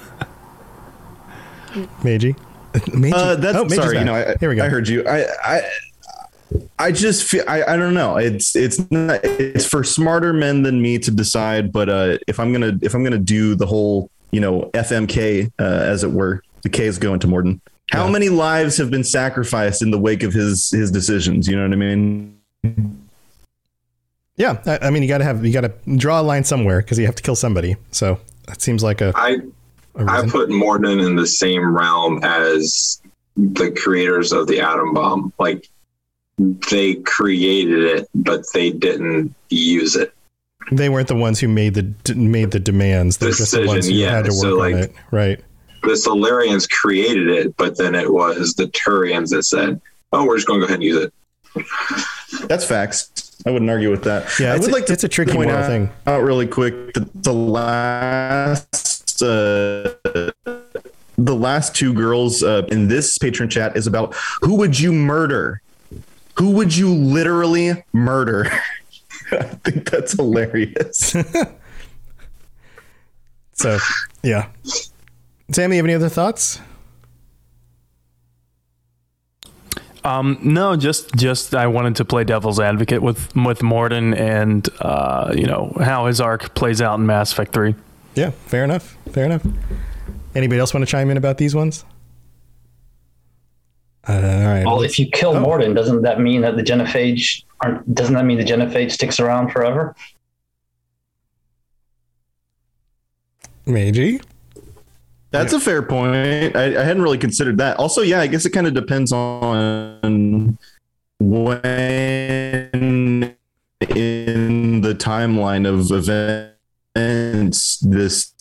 Meiji? Meiji? Uh, that's oh, sorry, you know, I, Here we go. I heard you. I, I, I just feel, I, I don't know. It's, it's not, it's for smarter men than me to decide. But uh, if I'm going to, if I'm going to do the whole, you know, F M K, uh, as it were, the K is going to Morden. How yeah. many lives have been sacrificed in the wake of his, his decisions? You know what I mean? Yeah. I, I mean, you got to have, you got to draw a line somewhere because you have to kill somebody. So that seems like a, I, a I put Morden in the same realm as the creators of the atom bomb. Like, they created it, but they didn't use it. They weren't the ones who made the made the demands. They're just the ones who yeah. had to work so, like, on it, right? The Solarians created it, but then it was the Turians that said, "Oh, we're just going to go ahead and use it." That's facts. I wouldn't argue with that. Yeah, I would a, like to it's a tricky point out, thing. out really quick that the last uh, the last two girls uh, in this patron chat is about who would you murder. Who would you literally murder? I think that's hilarious. So, yeah. Sammy, you have any other thoughts? Um, no, just just I wanted to play devil's advocate with with Morden and uh, you know, how his arc plays out in Mass Effect three. Yeah, fair enough. Fair enough. Anybody else want to chime in about these ones? Uh, all right. Well, if you kill oh. Morden, doesn't that mean that the genophage aren't, doesn't that mean the genophage sticks around forever? Meiji? That's yeah. a fair point. I, I hadn't really considered that. Also, yeah, I guess it kind of depends on when in the timeline of events this,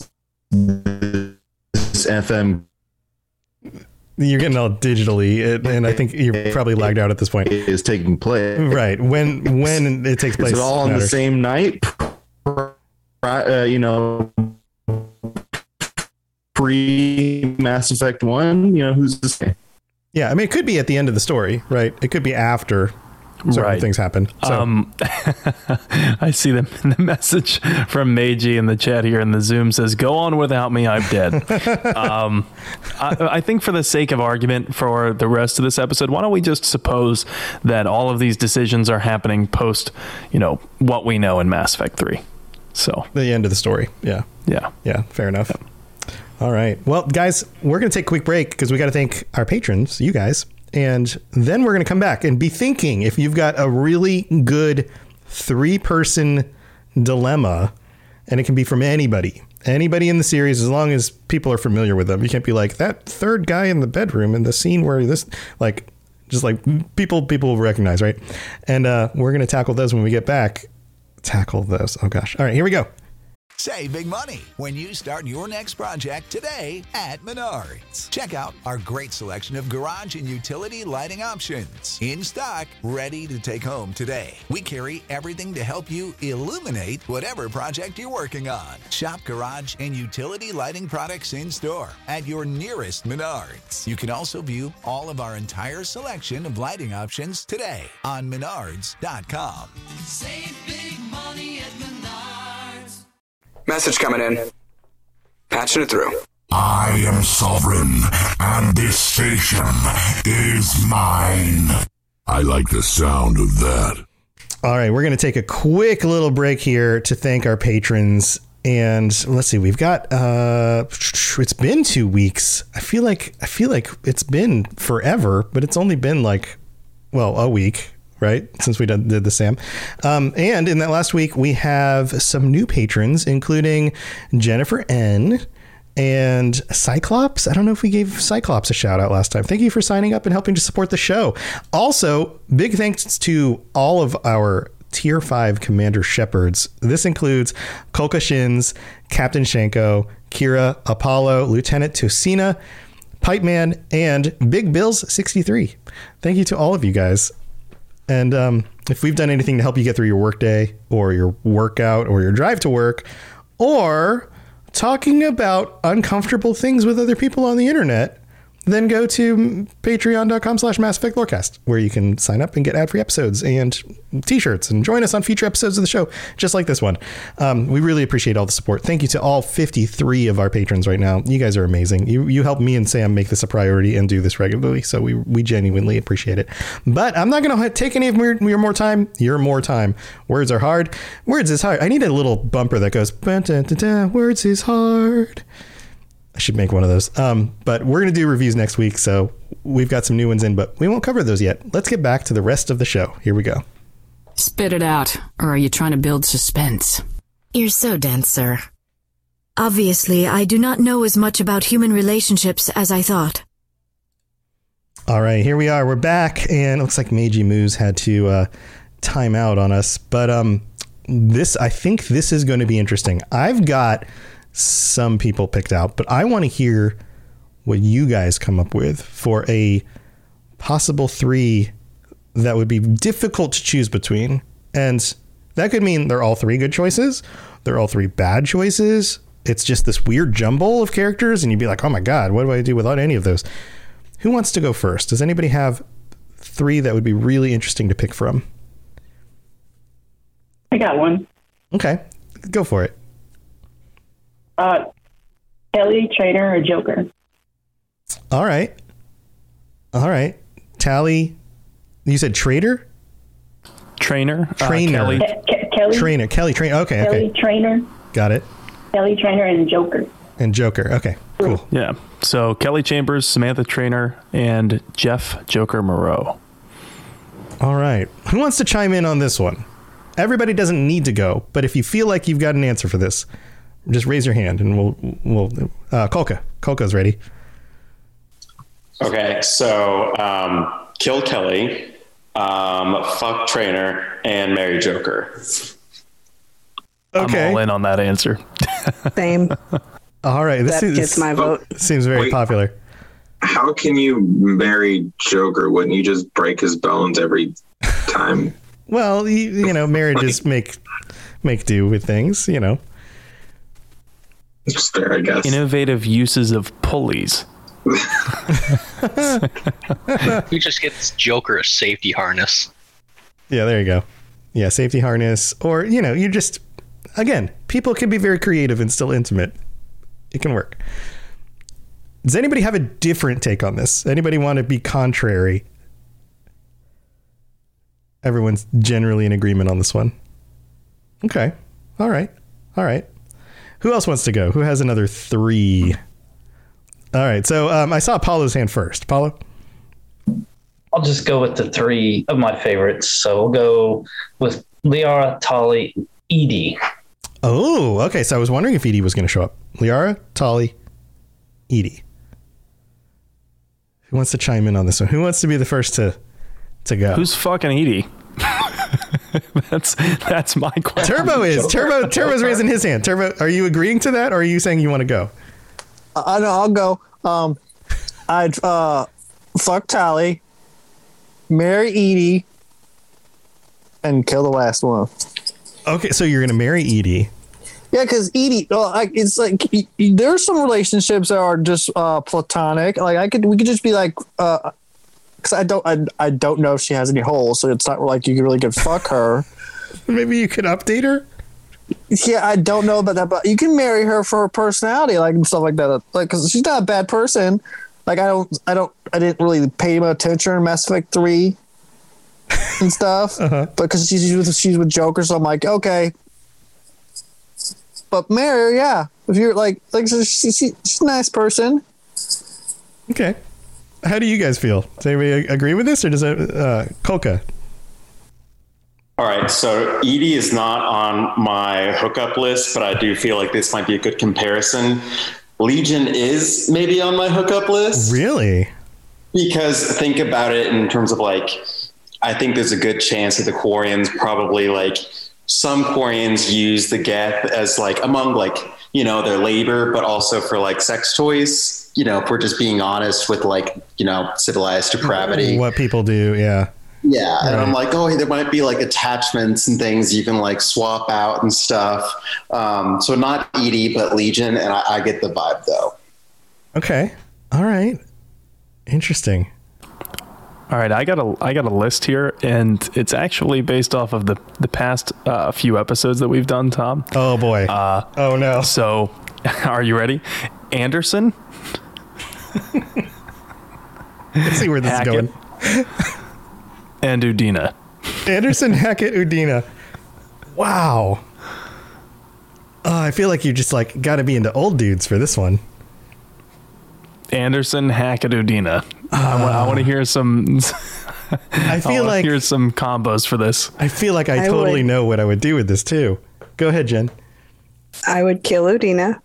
this F M. You're getting all digitally, and I think you're probably lagged out at this point. Is taking place, right? When when it takes place, is it all on matters. the same night? Uh, you know, pre Mass Effect One. You know, who's to say? Yeah, I mean, it could be at the end of the story, right? It could be after certain right. things happen. So. Um, I see the, the message from Meiji in the chat here in the Zoom says, "Go on without me, I'm dead." um, I, I think for the sake of argument for the rest of this episode, why don't we just suppose that all of these decisions are happening post, you know, what we know in Mass Effect three. So the end of the story. Yeah. Yeah. Yeah. Fair enough. Yeah. All right. Well, guys, we're going to take a quick break because we got to thank our patrons, you guys. And then we're going to come back and be thinking if you've got a really good three person dilemma, and it can be from anybody, Anybody in the series, as long as people are familiar with them. You can't be like that third guy in the bedroom in the scene where this, like, just like people people will recognize, right? And uh, we're going to tackle those when we get back. Tackle those. Oh, gosh. All right, here we go. Save big money when you start your next project today at Menards. Check out our great selection of garage and utility lighting options. In stock, ready to take home today. We carry everything to help you illuminate whatever project you're working on. Shop garage and utility lighting products in store at your nearest Menards. You can also view all of our entire selection of lighting options today on menards dot com. Save big money at Menards. Message coming in. Patching it through. I am sovereign, and this station is mine. I like the sound of that. All right, we're going to take a quick little break here to thank our patrons. And let's see, we've got, uh, it's been two weeks. I feel like, I feel like it's been forever, but it's only been like, well, a week. Right, since we did, did the Sam. Um, and in that last week, we have some new patrons, including Jennifer N. and Cyclops. I don't know if we gave Cyclops a shout out last time. Thank you for signing up and helping to support the show. Also, big thanks to all of our Tier five Commander Shepherds. This includes Kolka Shins, Captain Shanko, Kira, Apollo, Lieutenant Tosina, Pipe Man, and Big Bills sixty-three. Thank you to all of you guys. And um, if we've done anything to help you get through your workday or your workout or your drive to work, or talking about uncomfortable things with other people on the internet, then go to patreon.com slash Mass Effect Lorecast, where you can sign up and get ad-free episodes and t-shirts and join us on future episodes of the show, just like this one. Um, we really appreciate all the support. Thank you to all fifty-three of our patrons right now. You guys are amazing. You you help me and Sam make this a priority and do this regularly, so we we genuinely appreciate it. But I'm not going to take any of your, your more time. Your more time. Words are hard. Words is hard. I need a little bumper that goes, words is hard. I should make one of those. Um, but we're going to do reviews next week, so we've got some new ones in, but we won't cover those yet. Let's get back to the rest of the show. Here we go. Spit it out, or are you trying to build suspense? You're so dense, sir. Obviously, I do not know as much about human relationships as I thought. All right, here we are. We're back, and it looks like Meiji Moose had to uh, time out on us. But um, this, I think this is going to be interesting. I've got some people picked out, but I want to hear what you guys come up with for a possible three that would be difficult to choose between. And that could mean they're all three good choices. They're all three bad choices. It's just this weird jumble of characters. And you'd be like, oh my God, what do I do without any of those? Who wants to go first? Does anybody have three that would be really interesting to pick from? I got one. Okay, go for it. Uh, Kelly, Trainer, or Joker? All right. All right. Tally, you said Trader? Trainer. Trainer. Uh, Kelly. Ke- Kelly. Trainer. Kelly Trainer. Okay. Kelly, okay. Trainer. Got it. Kelly, Trainer, and Joker. And Joker. Okay. Cool. Yeah. So Kelly Chambers, Samantha Trainer, and Jeff Joker Moreau. All right. Who wants to chime in on this one? Everybody doesn't need to go, but if you feel like you've got an answer for this, just raise your hand and we'll, we'll, uh, Kolka. Kolka's ready. Okay. So, um, kill Kelly, um, fuck Trainer, and marry Joker. Okay. I'm all in on that answer. Same. All right. This That is, gets my vote. Seems very Wait. popular. How can you marry Joker? Wouldn't you just break his bones every time? Well, you, you know, marriages make, make do with things, you know. It's fair, I guess. Innovative uses of pulleys. We just get this Joker a safety harness. Yeah, there you go. Yeah, safety harness. Or, you know, you just, again, people can be very creative and still intimate. It can work. Does anybody have a different take on this? Anybody want to be contrary? Everyone's generally in agreement on this one. Okay. All right. All right. Who else wants to go? Who has another three? All right. So um, I saw Paulo's hand first. Paulo? I'll just go with the three of my favorites. So we'll go with Liara, Tali, Edie. Oh, okay. So I was wondering if Edie was going to show up. Liara, Tali, Edie. Who wants to chime in on this one? Who wants to be the first to to go? Who's fucking Edie? that's that's my question. Turbo is Turbo. Turbo's raising his hand. Turbo, are you agreeing to that, or are you saying you want to go? I know. I'll go. Um, I'd uh, fuck Tali, marry Edie, and kill the last one. Okay, so you're gonna marry Edie. Yeah, because Edie, well, like, it's like y- y- there's some relationships that are just uh, platonic. Like I could, we could just be like, because uh, I don't, I, I don't know if she has any holes, so it's not like you really could fuck her. Maybe you could update her. Yeah, I don't know about that, but you can marry her for her personality, like and stuff like that. Like, because she's not a bad person. Like I don't, I don't, I didn't really pay much attention in Mass Effect three and stuff, uh-huh. because she's with she's with Joker, so I'm like, okay. But Mary, yeah, if you're like, like she, she, she's a nice person. Okay. How do you guys feel? Does anybody agree with this, or does it, uh, Kolka? All right, so Edie is not on my hookup list, but I do feel like this might be a good comparison. Legion is maybe on my hookup list. Really? Because think about it in terms of like, I think there's a good chance that the Quarians probably like, some Quarians use the Geth as like among like, you know, their labor, but also for like sex toys, you know, for just being honest with like, you know, civilized depravity. What people do, yeah. Yeah. And Right. I'm like, oh, there might be like attachments and things you can like swap out and stuff. Um, so not Edie, but Legion. And I, I get the vibe though. Okay. All right. Interesting. All right, I got a I got a list here, and it's actually based off of the the past uh, few episodes that we've done, Tom. Oh boy. Uh, oh no. So, are you ready? Anderson. Let's see where this Hackett, is going. And Udina. Anderson, Hackett, Udina. Wow. Oh, I feel like you just like got to be into old dudes for this one. Anderson, Hackett, Udina. I want I want to hear some. I feel I like hear some combos for this. I feel like I, I totally would- know what I would do with this too. Go ahead, Jen. I would kill Udina.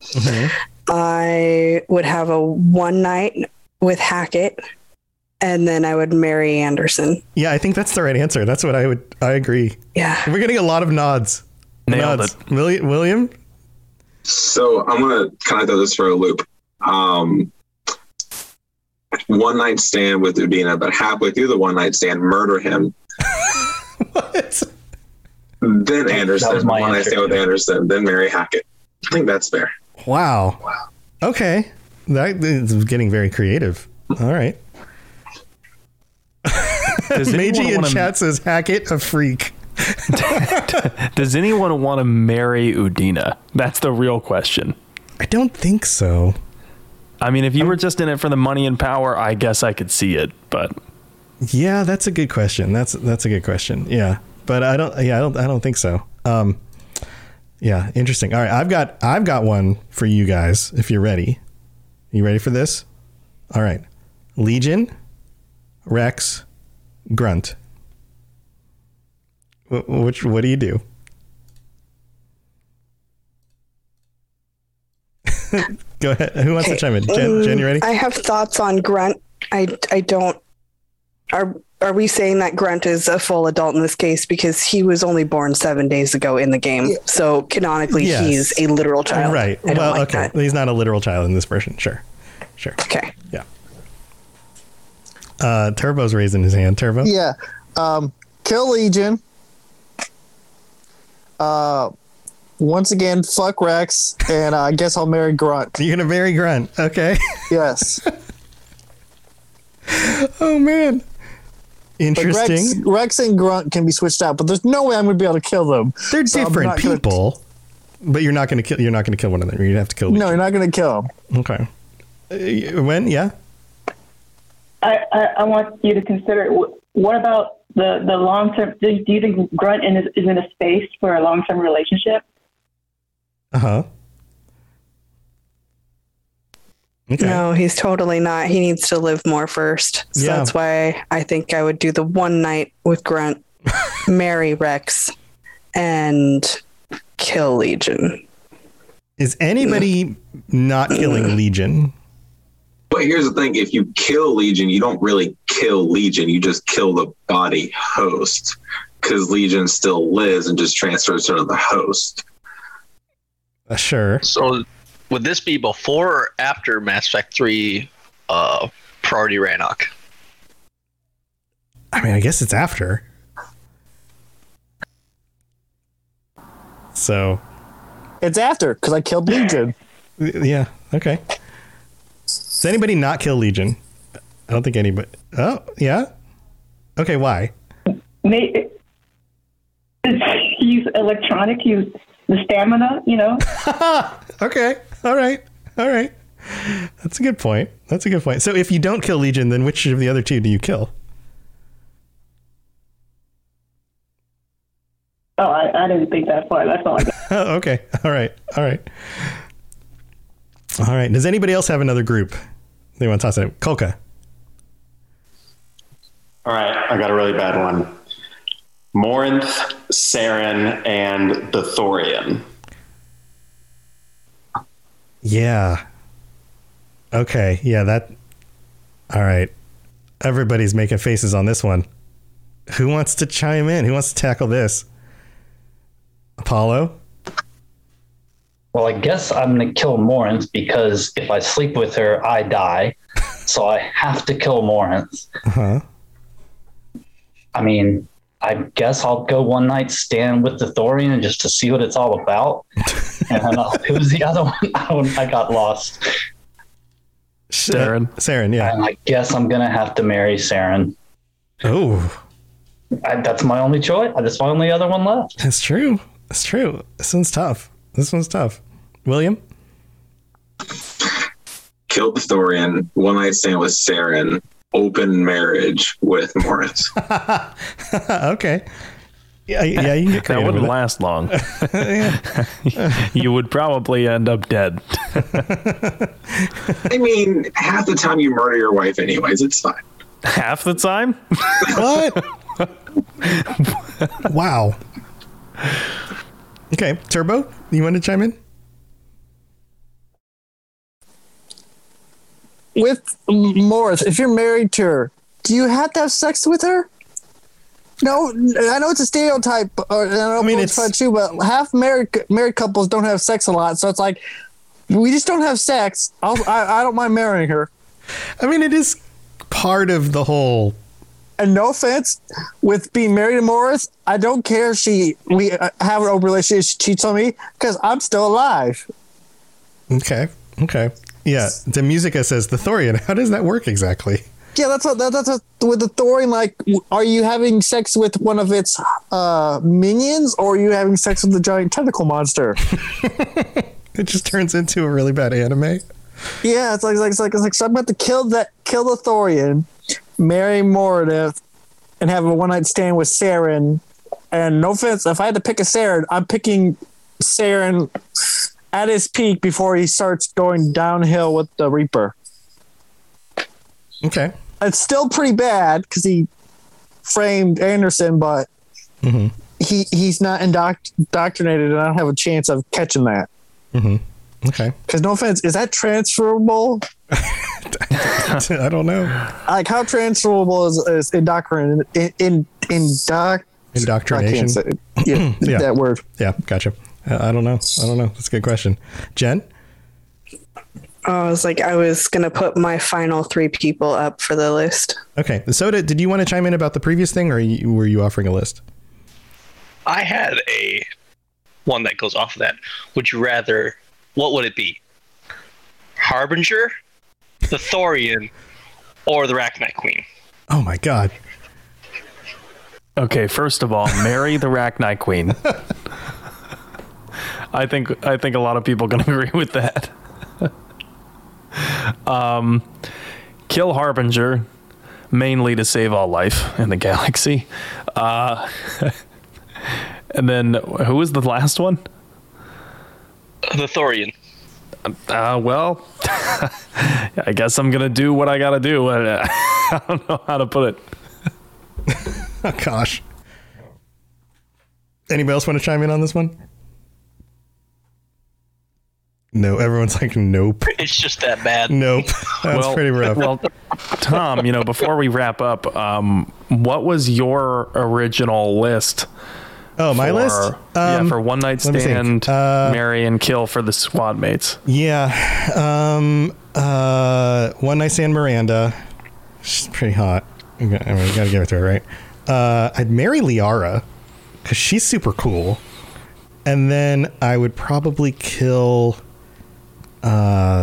I would have a one night with Hackett, and then I would marry Anderson. Yeah, I think that's the right answer. That's what I would. I agree. Yeah, we're getting a lot of nods. Nailed nods. it. William. William. So I'm gonna kind of throw this for a loop. Um, one night stand with Udina, but halfway through the one night stand, murder him. What? Then That Anderson, was my one night answer, stand with Anderson, then marry Hackett. I think that's fair. Wow. Okay. That is getting very creative. All right. Does Meiji anyone in wanna- chat says Hackett a freak. Does anyone want to marry Udina? That's the real question. I don't think so. I mean, if you were just in it for the money and power, I guess I could see it, but Yeah, that's a good question. That's that's a good question. Yeah, but I don't. Yeah, I don't. I don't think so. Um, yeah, interesting. All right, I've got I've got one for you guys. If you're ready, you ready for this? All right, Legion, Rex, Grunt. Wh- Which what do you do? Go ahead. Who wants to chime in? Jen, Jen, you ready? I have thoughts on Grunt. I I don't. Are are we saying that Grunt is a full adult in this case because he was only born seven days ago in the game? So canonically, Yes. he's a literal child. Right. I don't Well, like okay. that. He's not a literal child in this version. Sure. Sure. Okay. Yeah. Uh, Turbo's raising his hand. Turbo. Yeah. Um, kill Legion. Uh, once again, fuck Rex, and uh, I guess I'll marry Grunt. You're gonna marry Grunt, okay? Yes. Oh man. Interesting. Like Rex, Rex and Grunt can be switched out, but there's no way I'm gonna be able to kill them. They're So I'm different not gonna- people, but you're not gonna kill. You're not gonna kill one of them. You're gonna have to kill. no, you're not gonna kill them. Okay. Uh, when? Yeah. I, I, I want you to consider wh- what about the, the long term? Do, do you think Grunt in, is, is in a space for a long term relationship? Uh huh. Okay. No, he's totally not. He needs to live more first. So Yeah. that's why I think I would do the one night with Grunt, marry Rex, and kill Legion. Is anybody not killing Legion? But here's the thing: if you kill Legion, you don't really kill Legion. You just kill the body host, because Legion still lives and just transfers to the host. Uh, sure. So, would this be before or after Mass Effect three uh, Priority Rannoch? I mean, I guess it's after. So. It's after, because I killed Legion. Yeah, okay. Does anybody not kill Legion? I don't think anybody. Oh, yeah? Okay, why? May- He's electronic. He's the stamina, you know? Okay, all right, all right. That's a good point. That's a good point. So if you don't kill Legion, then which of the other two do you kill? Oh, I, I didn't think that far. That's all I got. Oh, okay, all right, all right. All right. Does anybody else have another group they want to toss out? Kolka. All right, I got a really bad one. Morinth, Saren, and the Thorian. Yeah. Okay. Yeah, that. All right. Everybody's making faces on this one. Who wants to chime in? Who wants to tackle this? Apollo? Well, I guess I'm going to kill Morinth because if I sleep with her, I die. So I have to kill Morinth. Uh-huh. I mean, I guess I'll go one night stand with the Thorian just to see what it's all about. And then I'll, who's the other one? I, don't, I got lost. Saren. Uh, Saren, yeah. And I guess I'm going to have to marry Saren. Oh. I, that's my only choice. That's my only other one left. That's true. That's true. This one's tough. This one's tough. William? Kill the Thorian, one night stand with Saren, open marriage with Moritz. Okay. Yeah, yeah, you can get that wouldn't last long. You would probably end up dead. I mean, half the time you murder your wife anyways, it's fine. Half the time? What? Wow. Okay, Turbo, you want to chime in? With Morris, if you're married to her, do you have to have sex with her? No, I know it's a stereotype. Or, I, don't know I mean, it's fun too, but half married married couples don't have sex a lot, so it's like we just don't have sex. I'll, I I don't mind marrying her. I mean, it is part of the whole. And no offense, with being married to Morris, I don't care if she we have an open relationship. She cheats on me because I'm still alive. Okay. Okay. Yeah. The Musica says the Thorian. How does that work exactly? Yeah, that's what that, that's what, with the Thorian. Like, are you having sex with one of its uh, minions, or are you having sex with the giant tentacle monster? It just turns into a really bad anime. Yeah, it's like it's like it's like, it's like so I'm about to kill that kill the Thorian, marry Moradith, and have a one night stand with Saren. And no offense, if I had to pick a Saren, I'm picking Saren at his peak before he starts going downhill with the Reaper. Okay. It's still pretty bad because he framed Anderson, but mm-hmm. he he's not indoctr- indoctrinated, and I don't have a chance of catching that. Mm-hmm. Okay. Because no offense, is that transferable? I don't know. Like, how transferable is, is indoctrin in, in indoc indoctrination? Yeah, yeah, that word. Yeah, gotcha. Uh, I don't know. I don't know. That's a good question. Jen? I was like, I was going to put my final three people up for the list. Okay. Soda, did you want to chime in about the previous thing, or you, were you offering a list? I had a one that goes off of that. Would you rather, what would it be? Harbinger, the Thorian, or the Rachni Queen? Oh my God. Okay, first of all, marry the Rachni Queen. I think I think a lot of people can agree with that. um, kill Harbinger, mainly to save all life in the galaxy. Uh, and then, who was the last one? The Thorian. Uh, well, I guess I'm going to do what I got to do. I don't know how to put it. Oh, gosh. Anybody else want to chime in on this one? No, everyone's like, nope. It's just that bad. Nope. That's well, pretty rough. Well, Tom, you know, before we wrap up, um, what was your original list? Oh, my for, list? yeah, Um, for one night let me think. stand, Uh, marry and kill for the squad mates. Yeah. Um. Uh. One night stand Miranda. She's pretty hot. I mean, we gotta give it to her, right? Uh. I'd marry Liara because she's super cool, and then I would probably kill. Uh.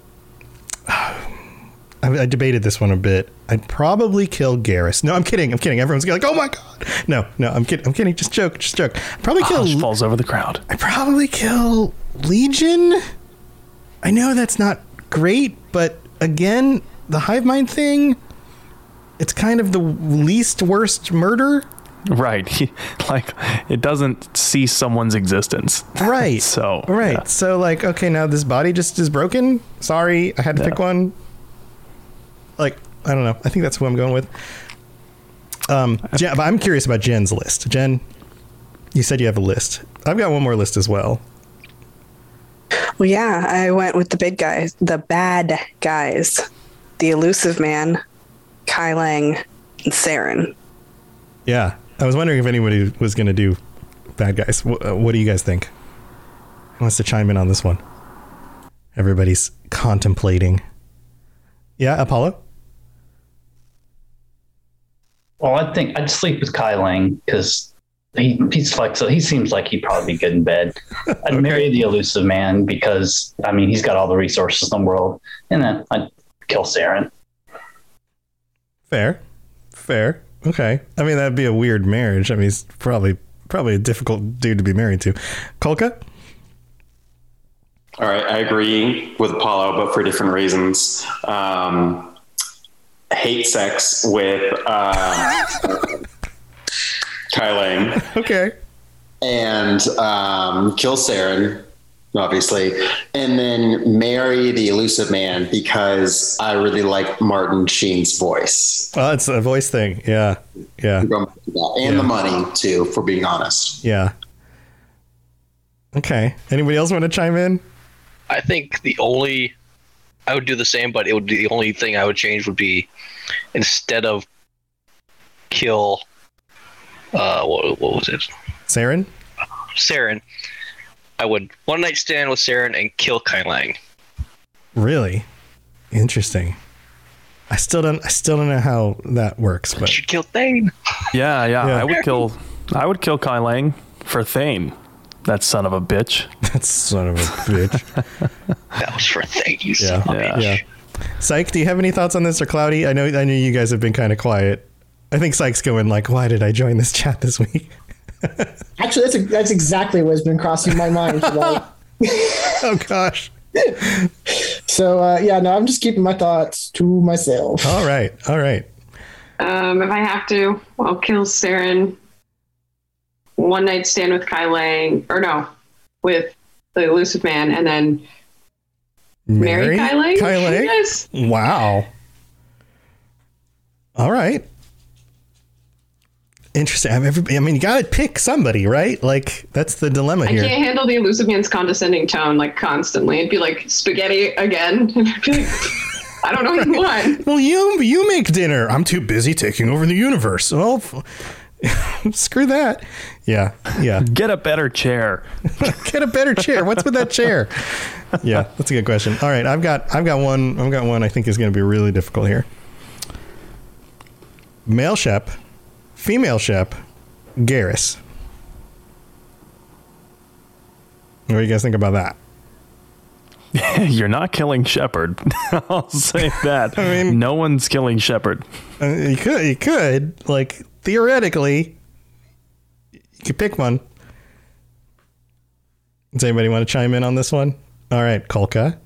I, I debated this one a bit. I'd probably kill Garrus. No, I'm kidding. I'm kidding. Everyone's like, "Oh my god!" No, no, I'm kidding. I'm kidding. Just joke. Just joke. I'd probably kill. Oh, she falls over the crowd. I'd probably kill Legion. I know that's not great, but again, the hive mind thing. It's kind of the least worst murder. Right. He, like, it doesn't cease someone's existence. Right. so. Right. Yeah. So, like, okay, now this body just is broken. Sorry, I had to Yeah. pick one. Like, I don't know. I think that's who I'm going with. Um, Jen, but I'm curious about Jen's list. Jen, you said you have a list. I've got one more list as well. Well, yeah, I went with the big guys, the bad guys, the elusive man, Kai Lang, and Saren. Yeah. I was wondering if anybody was going to do bad guys. What, uh, what do you guys think? Who wants to chime in on this one? Everybody's contemplating. Yeah, Apollo? Well, I think I'd sleep with Kai Lang because he, he's flexible. He seems like he'd probably be good in bed. I'd okay. marry the elusive man because, I mean, he's got all the resources in the world. And then I'd kill Saren. Fair. Fair. Okay. I mean, that'd be a weird marriage. I mean, he's probably probably a difficult dude to be married to. Kolka? All right. I agree with Apollo, but for different reasons. Um, hate sex with uh, Kai Lang. Okay. And um, kill Saren, obviously. And then marry the elusive man because I really like Martin Sheen's voice. Well, it's a voice thing. Yeah. Yeah. And yeah. the money, too, for being honest. Yeah. Okay. Anybody else want to chime in? I think the only... I would do the same, but it would be the only thing I would change would be instead of kill, uh, what, what was it? Saren? Saren. I would one night stand with Saren and kill Kai Lang. Really? Interesting. I still don't, I still don't know how that works, but. You should kill Thane. Yeah, yeah, Yeah. I would kill, I would kill Kai Lang for Thane. That son of a bitch. That son of a bitch. That was for Thane, you Yeah. son of a Yeah. bitch. yeah. Syke, do you have any thoughts on this, or Cloudy? I know, I know you guys have been kind of quiet. I think Syke's going like, why did I join this chat this week? Actually, that's a, that's exactly what's been crossing my mind. Like, oh gosh. So uh, yeah, no, I'm just keeping my thoughts to myself. All right, all right. Um, if I have to, I'll kill Saren. One night stand with Kai Lang, or no, with the elusive man, and then marry, marry Kai Lang. Kai Lang? Yes. Wow. All right. Interesting. I mean, I mean, you got to pick somebody, right? Like, that's the dilemma I here. can't handle the elusive man's condescending tone, like constantly. It'd be like spaghetti again. And I'd be like, I don't know what. Well, you you make dinner. I'm too busy taking over the universe. Well, screw that. Yeah, yeah. Get a better chair. Get a better chair. What's with that chair? Yeah, that's a good question. All right, I've got I've got one. I've got one. I think is going to be really difficult here. Male Shep, female Shep, Garrus. What do you guys think about that? You're not killing Shepard. I'll say that. I mean, no one's killing Shepard. Uh, you could, you could, like, theoretically, you could pick one. Does anybody want to chime in on this one? All right, Kolka.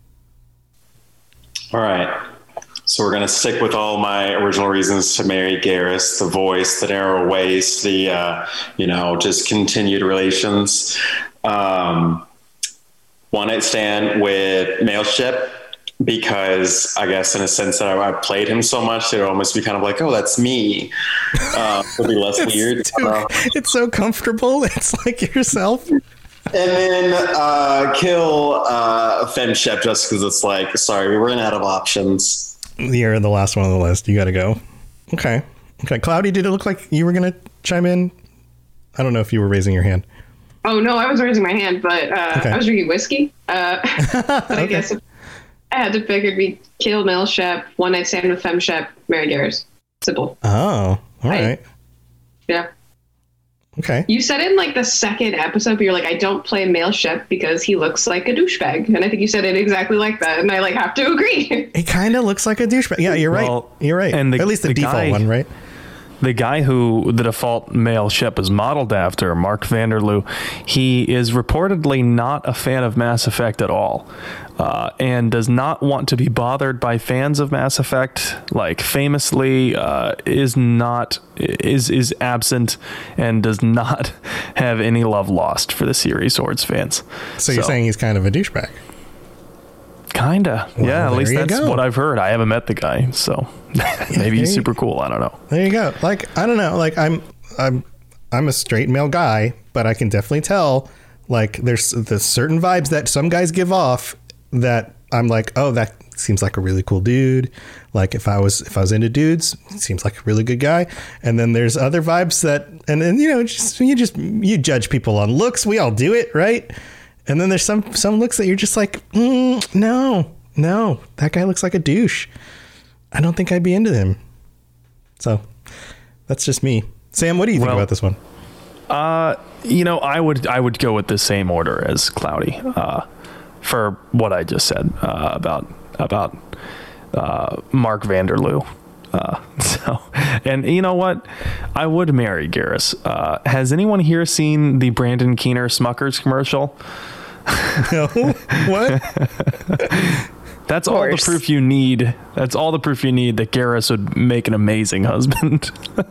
All right. So we're going to stick with all my original reasons to marry Garrus, the voice, the narrow waist, the, uh, you know, just continued relations. Um, one night stand with Male Shep, because I guess in a sense that I, I played him so much, it would almost be kind of like, oh, that's me. Uh, it would be less it's, weird. Dude, it's so comfortable. It's like yourself. And then uh, kill uh, Fem Shep just because it's like, sorry, we ran out of options. You're the last one on the list. You got to go. Okay. Okay. Cloudy, did it look like you were going to chime in? I don't know if you were raising your hand. Oh, no, I was raising my hand, but uh, Okay. I was drinking whiskey. Uh, but I guess if I had to pick, it'd be kill Mel Shep, one night stand with Fem Shep, marry Garrus. Simple. Oh, all right. Yeah. Okay. You said in like the second episode, but you're like, I don't play male Shep because he looks like a douchebag. And I think you said it exactly like that. And I like have to agree. He kind of looks like a douchebag. Yeah, you're right. Well, You're right. and the- At least the, the default guy- one, right? The guy who the default male Shep is modeled after, Mark Vanderloo, he is reportedly not a fan of Mass Effect at all, uh, and does not want to be bothered by fans of Mass Effect. Like, famously, uh, is not is is absent and does not have any love lost for the series or its fans. So, you're saying he's kind of a douchebag? Kinda, Well, yeah. At there least you that's go. what I've heard. I haven't met the guy, so maybe he's there you- super cool. I don't know. There you go. Like, I don't know. Like, I'm, I'm, I'm a straight male guy, but I can definitely tell. Like, there's the certain vibes that some guys give off that I'm like, oh, that seems like a really cool dude. Like, if I was, if I was into dudes, seems like a really good guy. And then there's other vibes that, and then you know, just you just you judge people on looks. We all do it, right? And then there's some some looks that you're just like, mm, no, no, that guy looks like a douche. I don't think I'd be into him. So that's just me. Sam, what do you think Well, about this one? Uh, you know, I would I would go with the same order as Cloudy, uh, for what I just said uh, about about uh, Mark Vanderloo. Uh, so, and you know what? I would marry Garrus. Uh, has anyone here seen the Brandon Keener Smuckers commercial? No. What? That's all the proof you need. That's all the proof you need that Garrus would make an amazing husband.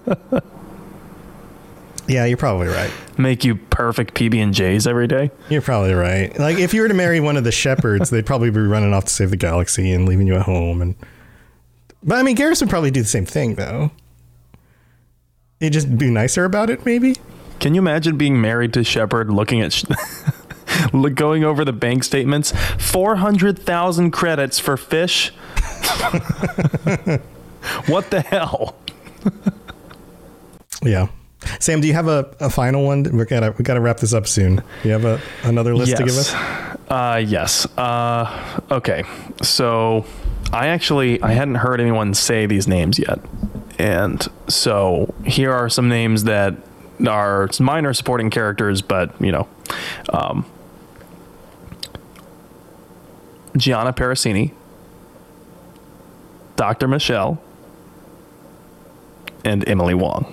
Yeah, you're probably right. Make you perfect P B and J's every day. You're probably right. Like, if you were to marry one of the shepherds, they'd probably be running off to save the galaxy and leaving you at home. And but I mean, Garrus would probably do the same thing, though. He'd just be nicer about it, maybe. Can you imagine being married to Shepard, looking at, sh- look- going over the bank statements? four hundred thousand credits for fish. What the hell? Yeah. Sam, do you have a, a final one? We gotta we gotta wrap this up soon. Do you have a another list to give us? Uh, yes. Uh, okay. So I actually I hadn't heard anyone say these names yet, and so here are some names that are minor supporting characters, but you know, um, Gianna Parasini, Doctor Michelle, and Emily Wong.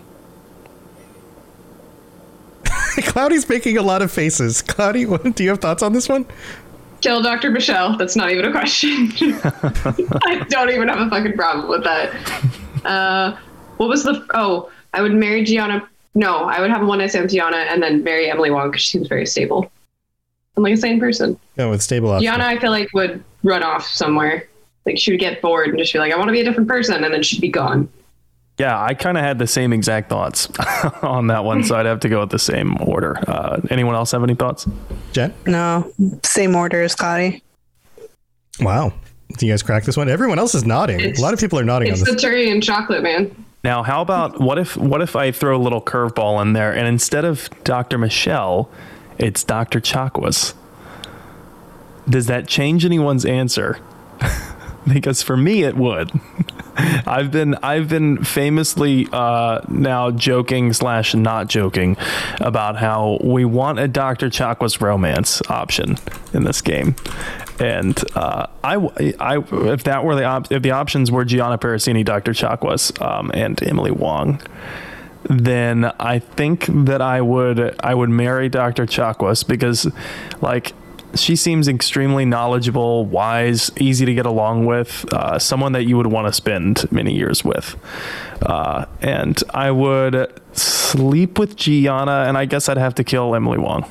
Cloudy's making a lot of faces. Cloudy, what, do you have thoughts on this one? Kill Doctor Michelle. That's not even a question. I don't even have a fucking problem with that. Uh, what was the? Oh, I would marry Gianna. No, I would have a one night stand with Gianna and then marry Emily Wong because she seems very stable. I'm like a sane person. Yeah, with stable option. Gianna, I feel like would run off somewhere. Like she would get bored and just be like, I want to be a different person, and then she'd be gone. Yeah, I kind of had the same exact thoughts on that one, so I'd have to go with the same order. Uh, anyone else have any thoughts? Jen? No, same order as Cloudy. Wow. Do you guys crack this one? Everyone else is nodding. It's- a lot of people are nodding on It's this. the Turian chocolate, man. Now, how about what if what if I throw a little curveball in there, and instead of Doctor Michelle, it's Doctor Chakwas? Does that change anyone's answer? Because for me, it would. I've been I've been famously uh, now joking slash not joking about how we want a Doctor Chakwas romance option in this game, and uh, I, I if that were the op- if the options were Gianna Parasini, Doctor Chakwas, um, and Emily Wong, then I think that I would I would marry Doctor Chakwas because, like, she seems extremely knowledgeable, wise, easy to get along with, uh, someone that you would want to spend many years with. Uh, and I would sleep with Gianna, and I guess I'd have to kill Emily Wong.